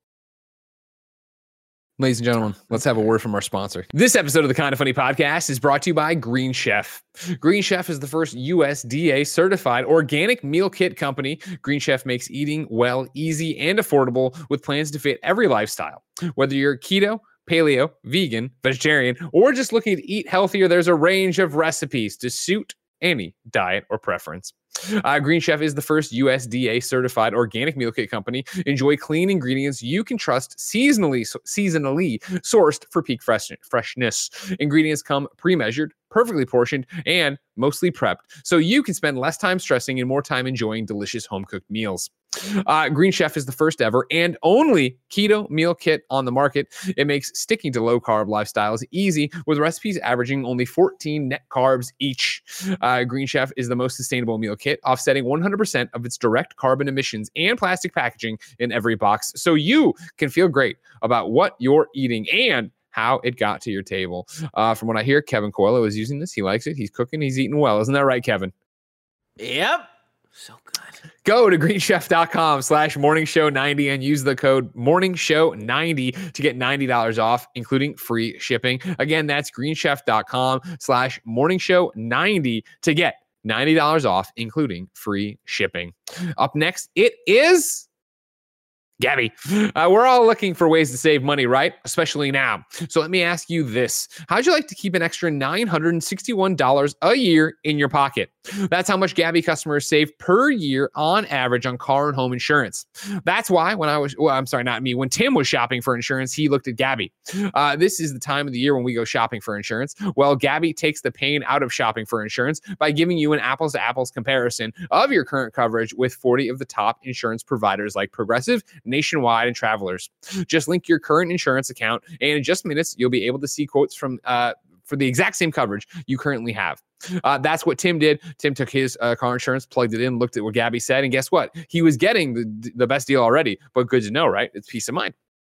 Ladies and gentlemen, let's have a word from our sponsor. This episode of the Kind of Funny podcast is brought to you by Green Chef. Green Chef is the first U S D A certified organic meal kit company. Green Chef makes eating well easy and affordable with plans to fit every lifestyle. Whether you're keto, paleo, vegan, vegetarian, or just looking to eat healthier, there's a range of recipes to suit any diet or preference. Uh, Green Chef is the first U S D A certified organic meal kit company. Enjoy clean ingredients you can trust, seasonally seasonally sourced for peak fresh, freshness. Ingredients come pre-measured, perfectly portioned, and mostly prepped, so you can spend less time stressing and more time enjoying delicious home-cooked meals. Uh, Green Chef is the first ever and only keto meal kit on the market. It makes sticking to low-carb lifestyles easy, with recipes averaging only fourteen net carbs each. Uh, Green Chef is the most sustainable meal kit, offsetting one hundred percent of its direct carbon emissions and plastic packaging in every box, so you can feel great about what you're eating and how it got to your table. Uh, from what I hear, Kevin Coelho is using this. He likes it. He's cooking. He's eating well. Isn't that right, Kevin? Yep. So good. Go to greenchef.com slash morning show 90 and use the code morning show ninety to get ninety dollars off, including free shipping. Again, that's greenchef.com slash morning show 90 to get ninety dollars off, including free shipping. Up next, it is Gabby. Uh, we're all looking for ways to save money, right? Especially now. So let me ask you this. How'd you like to keep an extra nine hundred sixty-one dollars a year in your pocket? That's how much Gabby customers save per year on average on car and home insurance. That's why when I was, well, I'm sorry, not me, when Tim was shopping for insurance, he looked at Gabby. Uh, this is the time of the year when we go shopping for insurance. Well, Gabby takes the pain out of shopping for insurance by giving you an apples to apples comparison of your current coverage with forty of the top insurance providers like Progressive, Nationwide, and Travelers. Just link your current insurance account, and in just minutes, you'll be able to see quotes from uh, for the exact same coverage you currently have. Uh, that's what Tim did. Tim took his uh, car insurance, plugged it in, looked at what Gabby said, and guess what? He was getting the, the best deal already, but good to know, right? It's peace of mind.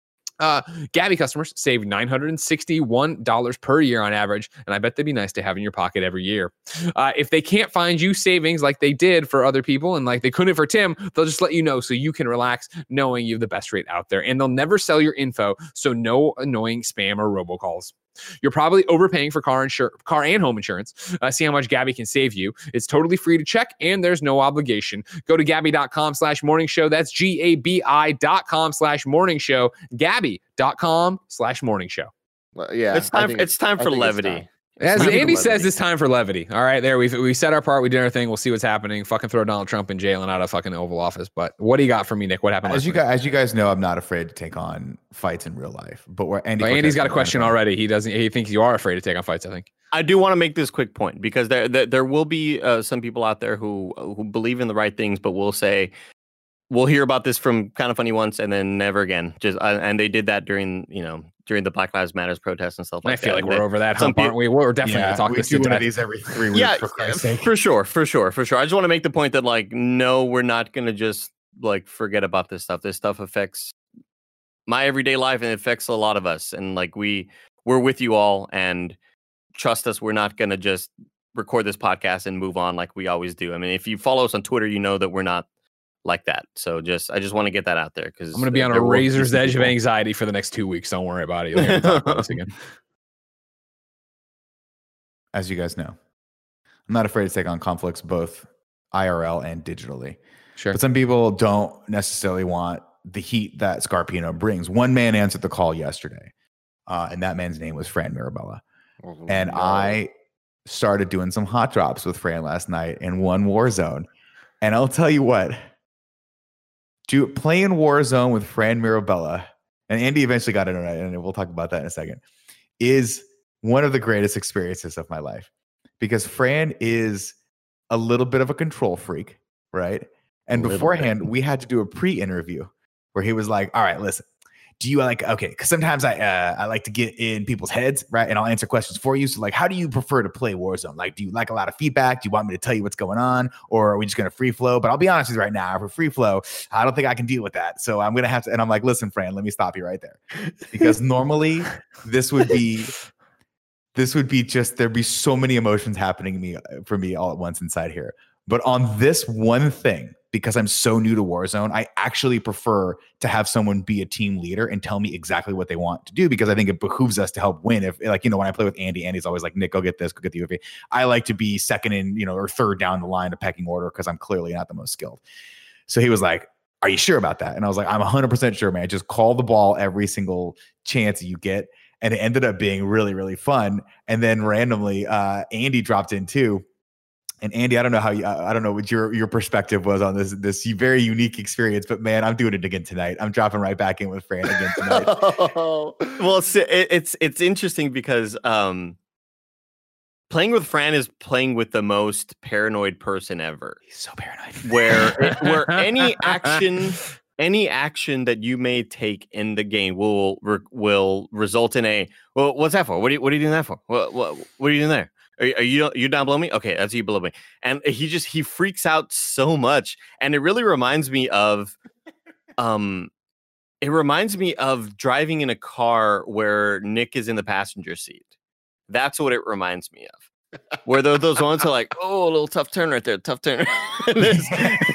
Uh, Gabby customers save nine hundred sixty-one dollars per year on average, and I bet they'd be nice to have in your pocket every year. Uh, if they can't find you savings like they did for other people and like they couldn't for Tim, they'll just let you know so you can relax knowing you have the best rate out there, and they'll never sell your info, so no annoying spam or robocalls. You're probably overpaying for car insur- car and home insurance. Uh, see how much Gabby can save you. It's totally free to check, and there's no obligation. Go to Gabby.com slash morning show. That's G A B I dot com slash morning show. Gabby.com slash morning show. Well, yeah, It's time. It's time for levity. As time for Andy levity. says, it's time for levity. All right, there. We've, we set our part. We did our thing. We'll see what's happening. Fucking throw Donald Trump in jail and out of fucking Oval Office. But what do you got for me, Nick? What happened? As last you night? guys, as you guys know, I'm not afraid to take on fights in real life. But where Andy, Well, Andy's Cortez got a from question N F L. already. He doesn't. He thinks you are afraid to take on fights, I think. I do want to make this quick point because there there, there will be uh, some people out there who who believe in the right things, but will say we'll hear about this from Kind of Funny once and then never again. Just uh, and they did that during you know during the Black Lives Matters protests and stuff I like that. feel like And we're that over that some hump, aren't we? We're definitely Yeah, gonna talk we this do to one of death. these every three weeks. Yeah, for Christ's sake. for sure, for sure, for sure. I just want to make the point that like no, we're not gonna just like forget about this stuff. This stuff affects my everyday life and it affects a lot of us. And like we we're with you all and trust us, we're not gonna just record this podcast and move on like we always do. I mean, if you follow us on Twitter, you know that we're not like that. So just I just want to get that out there because I'm going to be on a razor's edge of anxiety for the next two weeks. Don't worry about it. You'll hear me talk about this again. As you guys know, I'm not afraid to take on conflicts both I R L and digitally. Sure. But some people don't necessarily want the heat that Scarpino brings. One man answered the call yesterday, uh, and that man's name was Fran Mirabella. Oh, And no. I started doing some hot drops with Fran last night in one Warzone. And I'll tell you what, do playing Warzone with Fran Mirabella, and Andy eventually got it right, and we'll talk about that in a second, is one of the greatest experiences of my life. Because Fran is a little bit of a control freak, right? And A little beforehand, we had to do a pre-interview where he was like, all right, listen, do you like, okay, because sometimes I uh, I like to get in people's heads, right? And I'll answer questions for you. So like, how do you prefer to play Warzone? Like, do you like a lot of feedback? Do you want me to tell you what's going on? Or are we just going to free flow? But I'll be honest with you right now, for free flow, I don't think I can deal with that. So I'm going to have to, and I'm like, listen, Fran, let me stop you right there. Because normally this would be, this would be just, there'd be so many emotions happening to me for me all at once inside here. But on this one thing, because I'm so new to Warzone, I actually prefer to have someone be a team leader and tell me exactly what they want to do, because I think it behooves us to help win. If like, you know, when I play with Andy, Andy's always like, Nick, go get this, go get the U A V. I like to be second in, you know, or third down the line of pecking order because I'm clearly not the most skilled. So he was like, are you sure about that? And I was like, I'm one hundred percent sure, man. Just call the ball every single chance you get. And it ended up being really, really fun. And then randomly, uh, Andy dropped in too. And Andy, I don't know how you, I don't know what your, your perspective was on this, this very unique experience, but man, I'm doing it again tonight. I'm dropping right back in with Fran again tonight. Well, it's, it's, it's interesting because um, playing with Fran is playing with the most paranoid person ever. He's so paranoid. Where, where any action, any action that you may take in the game will, will result in a, well, what's that for? What are you, what are you doing that for? What, what, what are you doing there? Are, are you you down below me? Okay, that's you below me. And he just he freaks out so much, and it really reminds me of, um, it reminds me of driving in a car where Nick is in the passenger seat. That's what it reminds me of. Where those those ones are like, oh, a little tough turn right there, tough turn. there's,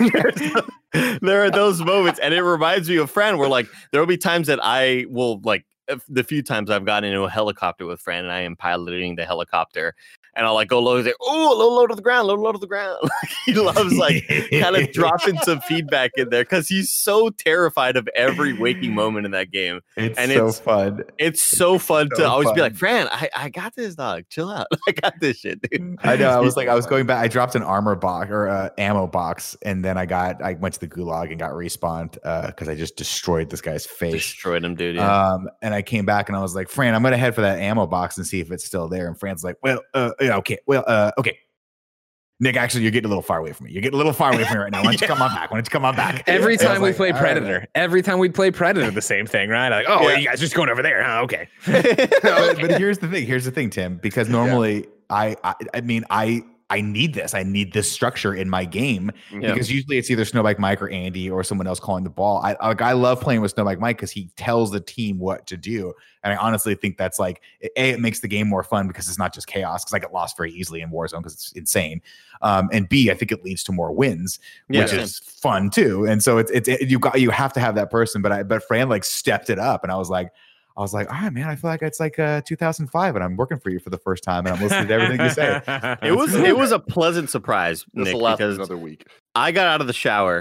there's, there are those moments, and it reminds me of Fran. Where like there will be times that I will like the few times I've gotten into a helicopter with Fran, and I am piloting the helicopter. and I'll like go low. He's like, oh, low, low to the ground, low, low to the ground. He loves like kind of dropping some feedback in there because he's so terrified of every waking moment in that game. It's and so it's, fun. It's so fun so to always fun. be like, Fran, I, I got this, dog. Chill out. I got this shit, dude. I know. I was like, I was going back. I dropped an armor box or uh, ammo box, and then I got, I went to the gulag and got respawned because uh, I just destroyed this guy's face. Destroyed him, dude. Yeah. Um, and I came back and I was like, Fran, I'm gonna head for that ammo box and see if it's still there. And Fran's like, well, uh, yeah, okay, well, uh, okay. Nick, actually, you're getting a little far away from me. You're getting a little far away from me right now. Why don't you come on back? Why don't you come on back? Every And I time was we like, play all Predator, right. every time we'd play Predator, the same thing, right? Like, oh, Yeah. you guys just going over there, huh? Okay. but, but here's the thing. Here's the thing, Tim. Because normally, I, I, I mean, I, I need this. I need this structure in my game Yeah. because usually it's either Snowbike Mike or Andy or someone else calling the ball. I like I love playing with Snowbike Mike because he tells the team what to do, and I honestly think that's like a it makes the game more fun because it's not just chaos. Because I get lost very easily in Warzone because it's insane, um, and B I think it leads to more wins, Yeah. which is fun too. And so it's it's it, you got you have to have that person. But I but Fran like stepped it up, and I was like. I was like, all right, man, I feel like it's like uh, two thousand five and I'm working for you for the first time and I'm listening to everything you say. It was it was a pleasant surprise, This Nick, will last because another week. I got out of the shower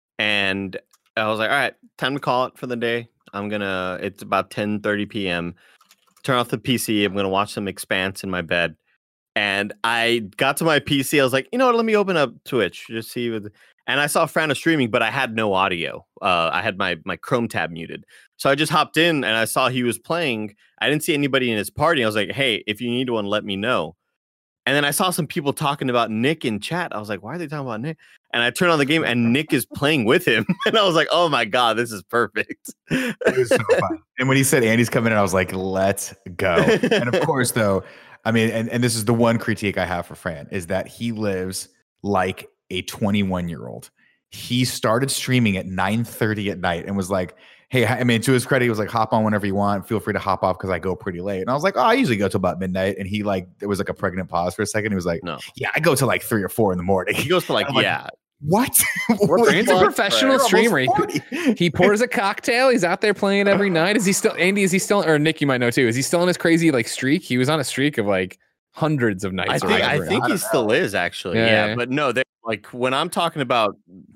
and I was like, all right, time to call it for the day. I'm gonna it's about ten thirty p.m. Turn off the P C. I'm gonna watch some Expanse in my bed. And I got to my P C. I was like, you know what? Let me open up Twitch, just see what. And I saw Fran streaming, but I had no audio. Uh, I had my my Chrome tab muted, so I just hopped in and I saw he was playing. I didn't see anybody in his party. I was like, hey, if you need one, let me know. And then I saw some people talking about Nick in chat. I was like, why are they talking about Nick? And I turned on the game and Nick is playing with him. And I was like, oh my God, this is perfect. It was so fun. And when he said Andy's coming in, I was like, let's go. And of course, though, I mean, and, and this is the one critique I have for Fran is that he lives like a twenty-one year old. He started streaming at nine thirty at night and was like, hey, I mean, to his credit, he was like, hop on whenever you want. Feel free to hop off because I go pretty late. And I was like, oh, I usually go till about midnight. And he like, there was like a pregnant pause for a second. He was like, No, yeah, I go till like three or four in the morning. he goes to like, I'm like, yeah. What? Fran's a professional You're streamer. almost He, forty. he pours a cocktail. He's out there playing every night. Is he still, Andy, is he still, or Nick, you might know too, is he still on his crazy like streak? He was on a streak of like hundreds of nights. I or think I whatever. think I he don't still know. is actually. Yeah, Yeah, yeah. but no, they like when I'm talking about,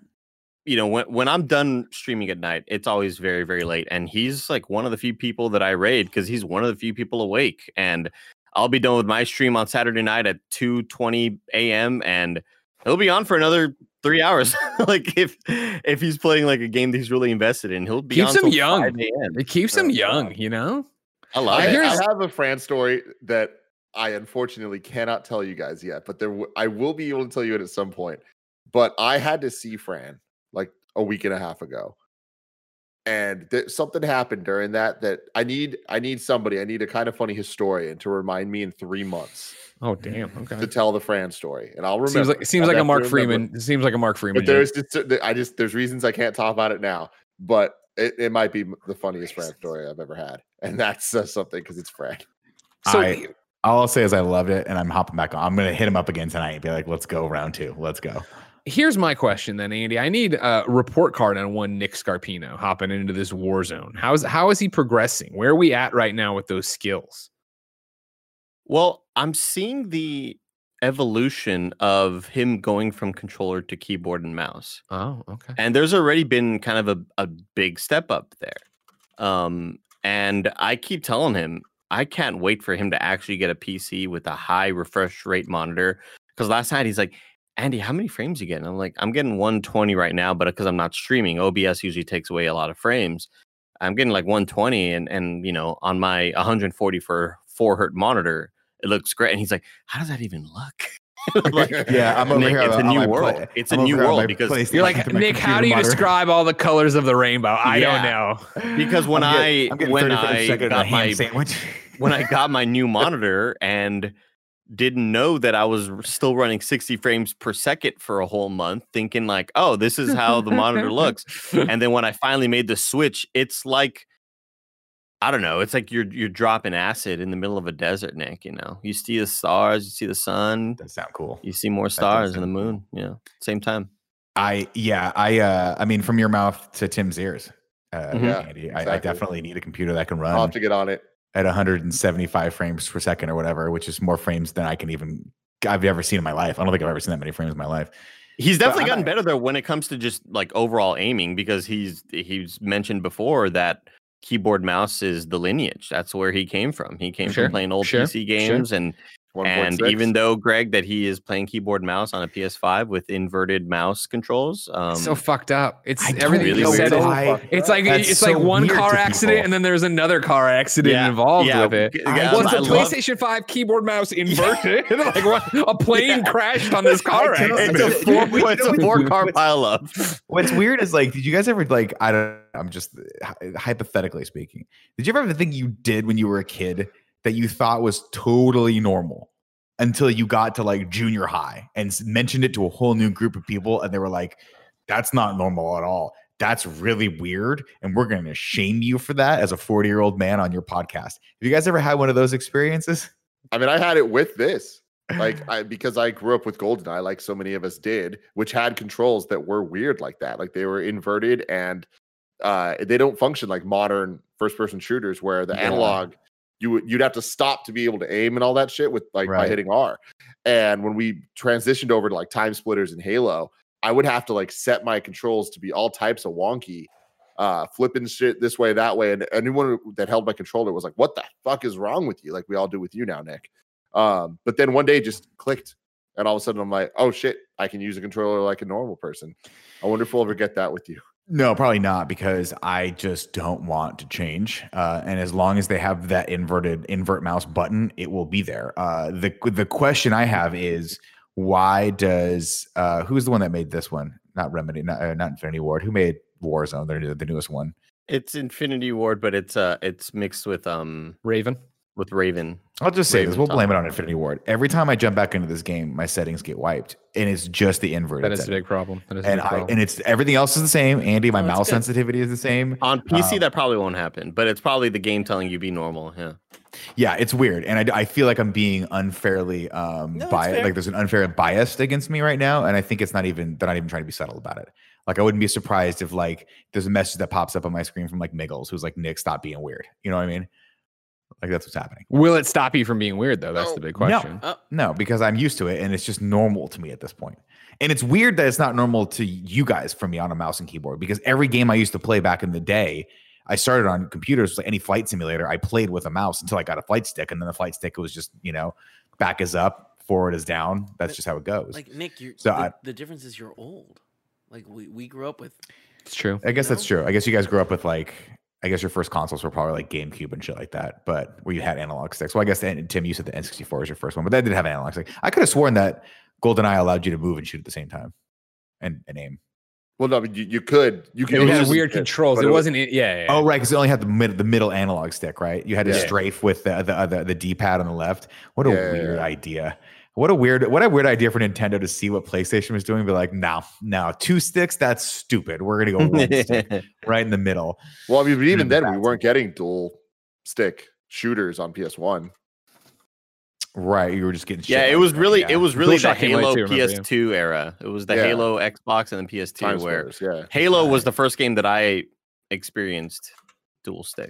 you know, when when I'm done streaming at night, it's always very very late, and he's like one of the few people that I raid because he's one of the few people awake, and I'll be done with my stream on Saturday night at two twenty a.m. and he'll be on for another three hours. Like if if he's playing like a game that he's really invested in, he'll be Keeps on him till young. five a.m. It keeps him Oh, young, God. you know? I love I, it. here's- I have a Fran story that I unfortunately cannot tell you guys yet, but there w- I will be able to tell you it at some point. But I had to see Fran like a week and a half ago, and th- something happened during that that I need. I need somebody. I need a kind of funny historian to remind me in three months Oh, damn. to Okay. tell the Fran story, and I'll remember. Seems like, seems I'll like a Mark definitely remember. Freeman. It seems like a Mark Freeman. But there's just I just there's reasons I can't talk about it now, but it, it might be the funniest Fran story I've ever had, and that's uh, something because it's Fran. so I- All I'll say is I loved it, and I'm hopping back on. I'm gonna hit him up again tonight and be like, "Let's go round two. Let's go." here's my question then, Andy. I need a report card on one Nick Scarpino hopping into this war zone. How is how is he progressing? Where are we at right now with those skills? Well, I'm seeing the evolution of him going from controller to keyboard and mouse. Oh, okay. And there's already been kind of a, a big step up there. Um, and I keep telling him, I can't wait for him to actually get a P C with a high refresh rate monitor. Because last night he's like, Andy, how many frames you getting? I'm like, I'm getting one twenty right now, but because I'm not streaming, O B S usually takes away a lot of frames. I'm getting like one twenty, and and you know, on my one forty for four hertz monitor, it looks great. And he's like, how does that even look? Like, Yeah, I'm over Nick, here. it's a on new my world. play- It's I'm a over new here on world my because PlayStation You're like, to my Nick, how computer do you monitor. describe all the colors of the rainbow? I Yeah. don't know. because when I'm I getting- I'm getting when thirty frames a I second on a got ham my sandwich. when I got my new monitor and didn't know that I was still running sixty frames per second for a whole month, thinking like, oh, this is how the monitor looks. And then when I finally made the switch, it's like, I don't know, it's like you're you're dropping acid in the middle of a desert, Nick. You know, you see the stars, you see the sun, That sound cool. you see more does stars and the sound cool. moon. Yeah, same time. I yeah, I uh I mean from your mouth to Tim's ears. Uh Mhm. Yeah, Andy, I, I exactly. definitely need a computer that can I'll run have to get on it. at one hundred seventy-five frames per second or whatever, which is more frames than I can even I've ever seen in my life. I don't think I've ever seen that many frames in my life. He's definitely But gotten I- better though when it comes to just like overall aiming, because he's he's mentioned before that keyboard mouse is the lineage. That's where he came from. He came Sure, from playing old sure, P C games, and and even though Greg that he is playing keyboard mouse on a P S five with inverted mouse controls, um, so fucked up. It's I don't everything really you know said. weird. is- why- It's like That's it's so like one weird car to accident people. and then there's another car accident Yeah, involved yeah, with it. yeah, Was I the love- PlayStation five keyboard mouse inverted? like what? A plane crashed on this car I don't- accident. it's a four, it's a four car pileup. What's weird is like, did you guys ever like? I don't. I'm just hy- hypothetically speaking. Did you ever have a thing you did when you were a kid that you thought was totally normal until you got to like junior high and s- mentioned it to a whole new group of people, and they were like, "That's not normal at all. That's really weird, and we're going to shame you for that as a forty year old man on your podcast." Have you guys ever had one of those experiences? I mean, I had it with this. Like I because I grew up with GoldenEye, like so many of us did, which had controls that were weird like that. Like they were inverted and uh they don't function like modern first person shooters where the Yeah. analog you would you'd have to stop to be able to aim and all that shit with like by Right. hitting R. And when we transitioned over to like time splitters and Halo, I would have to like set my controls to be all types of wonky, uh flipping shit this way, that way. And anyone that held my controller was like, what the fuck is wrong with you? Like we all do with you now, Nick. Um, but then one day it just clicked, and all of a sudden I'm like, oh shit, I can use a controller like a normal person. I wonder if we'll ever get that with you. No, probably not, because I just don't want to change. Uh, and as long as they have that inverted invert mouse button, it will be there. Uh, the the question I have is, why does uh, who's the one that made this one? Not Remedy, not uh, not Infinity Ward. Who made Warzone? They're the newest one. It's Infinity Ward, but it's uh it's mixed with um Raven. with Raven. I'll just say this. Raven We'll top. blame it on Infinity Ward. Every time I jump back into this game, my settings get wiped, and it's just the inverted. That is a setting. big problem. That is a And big I problem. and it's everything else is the same. Andy, my Oh, that's mouse good. sensitivity is the same. On P C, Um, that probably won't happen, but it's probably the game telling you be normal. Yeah. Yeah, it's weird, and I, I feel like I'm being unfairly um No, it's biased. fair. Like there's an unfair bias against me right now, and I think it's not even they're not even trying to be subtle about it. Like I wouldn't be surprised if like there's a message that pops up on my screen from like Miggles, who's like, "Nick, stop being weird." You know what I mean? Like that's what's happening. Will it stop you from being weird though? That's No. the big No. question. Oh, No, because I'm used to it, and it's just normal to me at this point. And it's weird that it's not normal to you guys for me on a mouse and keyboard, because every game I used to play back in the day, I started on computers, like any flight simulator, I played with a mouse until I got a flight stick, and then the flight stick was just, you know, back is up, forward is down. That's just how it goes. like Nick, you're So the, I- the difference is you're old. Like we, we grew up with It's true. I guess you that's know? true. I guess you guys grew up with like, I guess your first consoles were probably like GameCube and shit like that, but where you had analog sticks. Well, I guess the, Tim, you said the N sixty-four was your first one, but that did have an analog stick. I could have sworn that GoldenEye allowed you to move and shoot at the same time and, and aim. Well, no, but you, you could you could It had use weird it, controls. but It was- wasn't. Yeah. yeah, yeah. Oh, right, because it only had the mid, the middle analog stick, right? You had to Yeah. strafe with the the the, the D pad on the left. What a Yeah, yeah, weird yeah. idea! What a weird what a weird idea for Nintendo to see what PlayStation was doing, and be like, no, no, two sticks, that's stupid. We're gonna go one stick right in the middle. Well, I mean, but even the then we bats. weren't getting dual stick shooters on P S one. Right, you were just getting. Yeah, shit it like was that, really yeah. it was really the DualShock came late Halo too, remember, P S two era. It was the Yeah. Halo Xbox and the P S two Time where splitters, yeah. Halo was the first game that I experienced dual stick.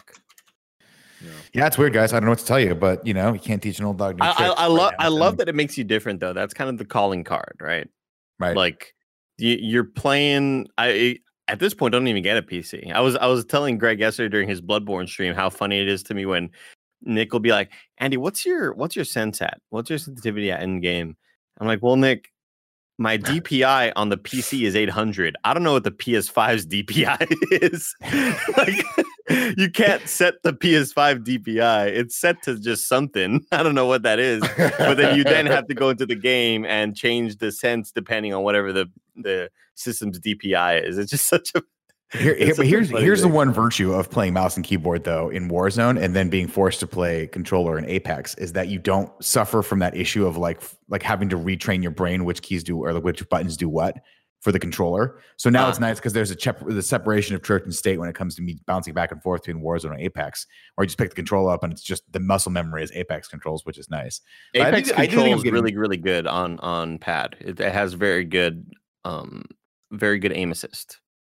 Yeah, it's weird, guys. I don't know what to tell you, but you know, you can't teach an old dog new I, I, tricks I right love now. I love that it makes you different though. That's kind of the calling card, right? Right. Like you, you're playing. I at this point don't even get a P C. I was I was telling Greg yesterday during his Bloodborne stream how funny it is to me when Nick will be like, Andy, what's your what's your sense at? What's your sensitivity at in game? I'm like, well, Nick, my D P I on the P C is eight hundred. I don't know what the P S five's D P I is. Like, you can't set the P S five D P I. It's set to just something. I don't know what that is. But then you then have to go into the game and change the sense depending on whatever the the system's D P I is. It's just such a Here, it's here- such but a here's funny here's the thing. one virtue of playing mouse and keyboard though in Warzone, and then being forced to play controller in Apex, is that you don't suffer from that issue of like f- like having to retrain your brain which keys do or like which buttons do what for the controller. So now Ah. it's nice because there's a chep- the separation of church and state when it comes to me bouncing back and forth between Warzone and Apex, or you just pick the controller up and it's just the muscle memory is Apex controls, which is nice. But I Apex do- I do think control I'm is getting- really, really good on on pad. It, it has very good, um, very good aim assist.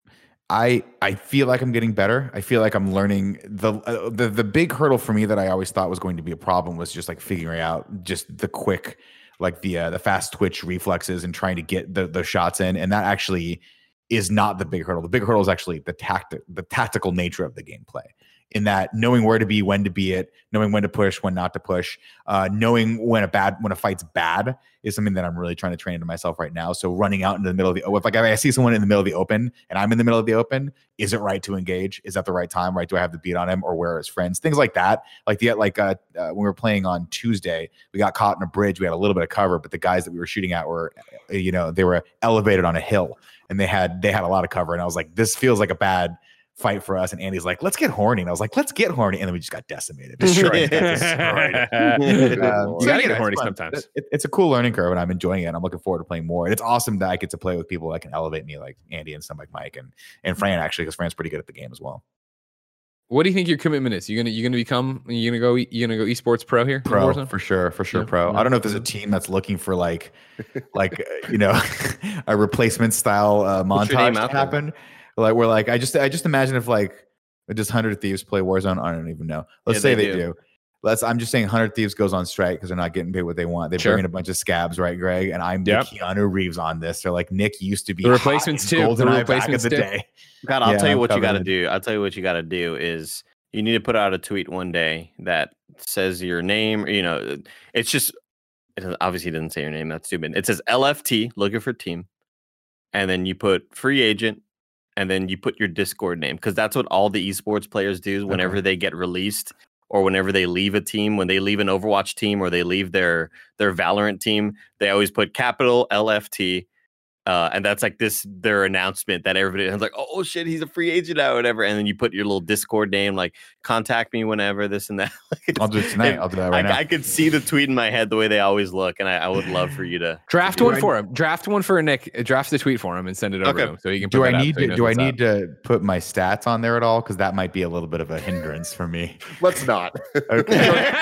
I I feel like I'm getting better. I feel like I'm learning. The uh, the the big hurdle for me that I always thought was going to be a problem was just like figuring out just the quick, like the uh, the fast twitch reflexes and trying to get the the shots in, and that actually is not the big hurdle. The big hurdle is actually the tactic the tactical nature of the gameplay. In that knowing where to be, when to be it, knowing when to push, when not to push, uh, knowing when a bad when a fight's bad is something that I'm really trying to train into myself right now. So running out into the middle of the if like I see someone in the middle of the open and I'm in the middle of the open, is it right to engage? Is that the right time? Right? Do I have the beat on him, or where are his friends? Things like that. Like the like uh, uh, when we were playing on Tuesday, we got caught in a bridge. We had a little bit of cover, but the guys that we were shooting at were, you know, they were elevated on a hill and they had they had a lot of cover. And I was like, this feels like a bad fight for us. And Andy's like, let's get horny. And I was like, let's get horny. And then we just got decimated. Destroyed. destroyed. um, you so gotta yeah, get it's horny fun. sometimes. It, it's a cool learning curve and I'm enjoying it. And I'm looking forward to playing more. And it's awesome that I get to play with people that can elevate me, like Andy and some like Mike and, and Fran, actually, because Fran's pretty good at the game as well. What do you think your commitment is? You gonna you gonna become you gonna go you gonna go esports pro here? Pro for sure, for sure. Yeah. Pro. Yeah. I don't know if there's a team that's looking for like, like uh, you know, a replacement style uh, montage to happen. Like we're like I just I just imagine if like does one hundred Thieves play Warzone? I don't even know. Let's Yeah, say they they, do. do. Let's. I'm just saying one hundred Thieves goes on strike because they're not getting paid what they want. They Sure. bring in a bunch of scabs, right, Greg? And I'm Yep. the Keanu Reeves on this. They're like Nick used to be The hot replacements in too. The GoldenEye replacements back in the too. day. God, I'll Yeah, tell you I'm what you got to covered. do. I'll tell you what you got to do is you need to put out a tweet one day that says your name. You know, it's just it obviously doesn't say your name. That's stupid. It says L F T, looking for team, and then you put free agent, and then you put your Discord name because that's what all the esports players do whenever Okay. they get released or whenever they leave a team. When they leave an Overwatch team or they leave their their Valorant team, they always put capital L F T. Uh, and that's like this their announcement that everybody is like, oh shit, he's a free agent now, or whatever. And then you put your little Discord name, like contact me whenever, this and that. I'll do it tonight. I'll do that right I, now. I could see the tweet in my head the way they always look, and I, I would love for you to Draft to do one it. for him. Draft one for Nick. uh, Draft the tweet for him and send it over Okay. to him so he can. Put do I that up need so he to knows do I what's need up. to put my stats on there at all? Because that might be a little bit of a hindrance for me. Let's not. Okay.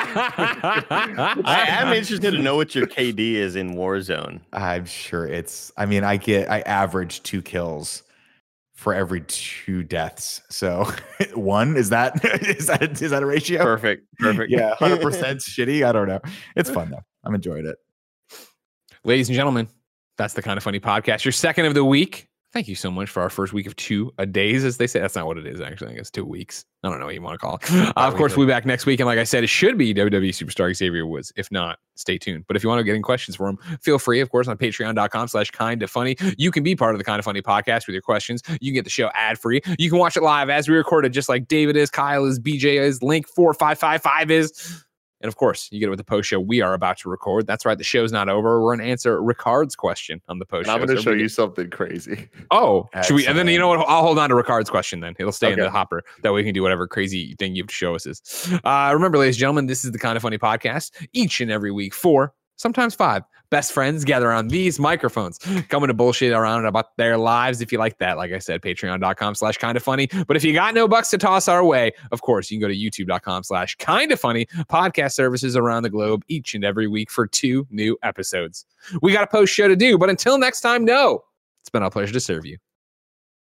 I am interested to know what your K D is in Warzone. I'm sure it's. I mean, I get. I average two kills for every two deaths. So one is that is that is that a ratio? Perfect, perfect. Yeah, one hundred percent shitty. I don't know. It's fun though. I'm enjoying it. Ladies and gentlemen, that's the Kind of Funny podcast. Your second of the week. Thank you so much for our first week of two a days, as they say. That's not what it is, actually. I guess two weeks. I don't know what you want to call it. Uh, of course, we'll be back next week. And like I said, it should be W W E Superstar Xavier Woods. If not, stay tuned. But if you want to get in questions for him, feel free, of course, on patreon.com slash kind of funny. You can be part of the Kind of Funny podcast with your questions. You can get the show ad free. You can watch it live as we record it, just like David is, Kyle is, B J is, Link four five five five is. And of course, you get it with the post show we are about to record. That's right. The show's not over. We're going to answer Ricard's question on the post show. I'm going to So show we you get- something crazy. Oh, should we? And then Excellent. you know what? I'll hold on to Ricard's question then. It'll stay in Okay. the hopper. That way we can do whatever crazy thing you have to show us is. Uh, remember, ladies and gentlemen, this is the Kind of Funny podcast. Each and every week, four, sometimes five best friends gather around these microphones, coming to bullshit around about their lives. If you like that, like I said, patreon.com slash kind of funny. But if you got no bucks to toss our way, of course, you can go to youtube.com slash kind of funny podcast services around the globe each and every week for two new episodes. We got a post show to do, but until next time, no, it's been our pleasure to serve you.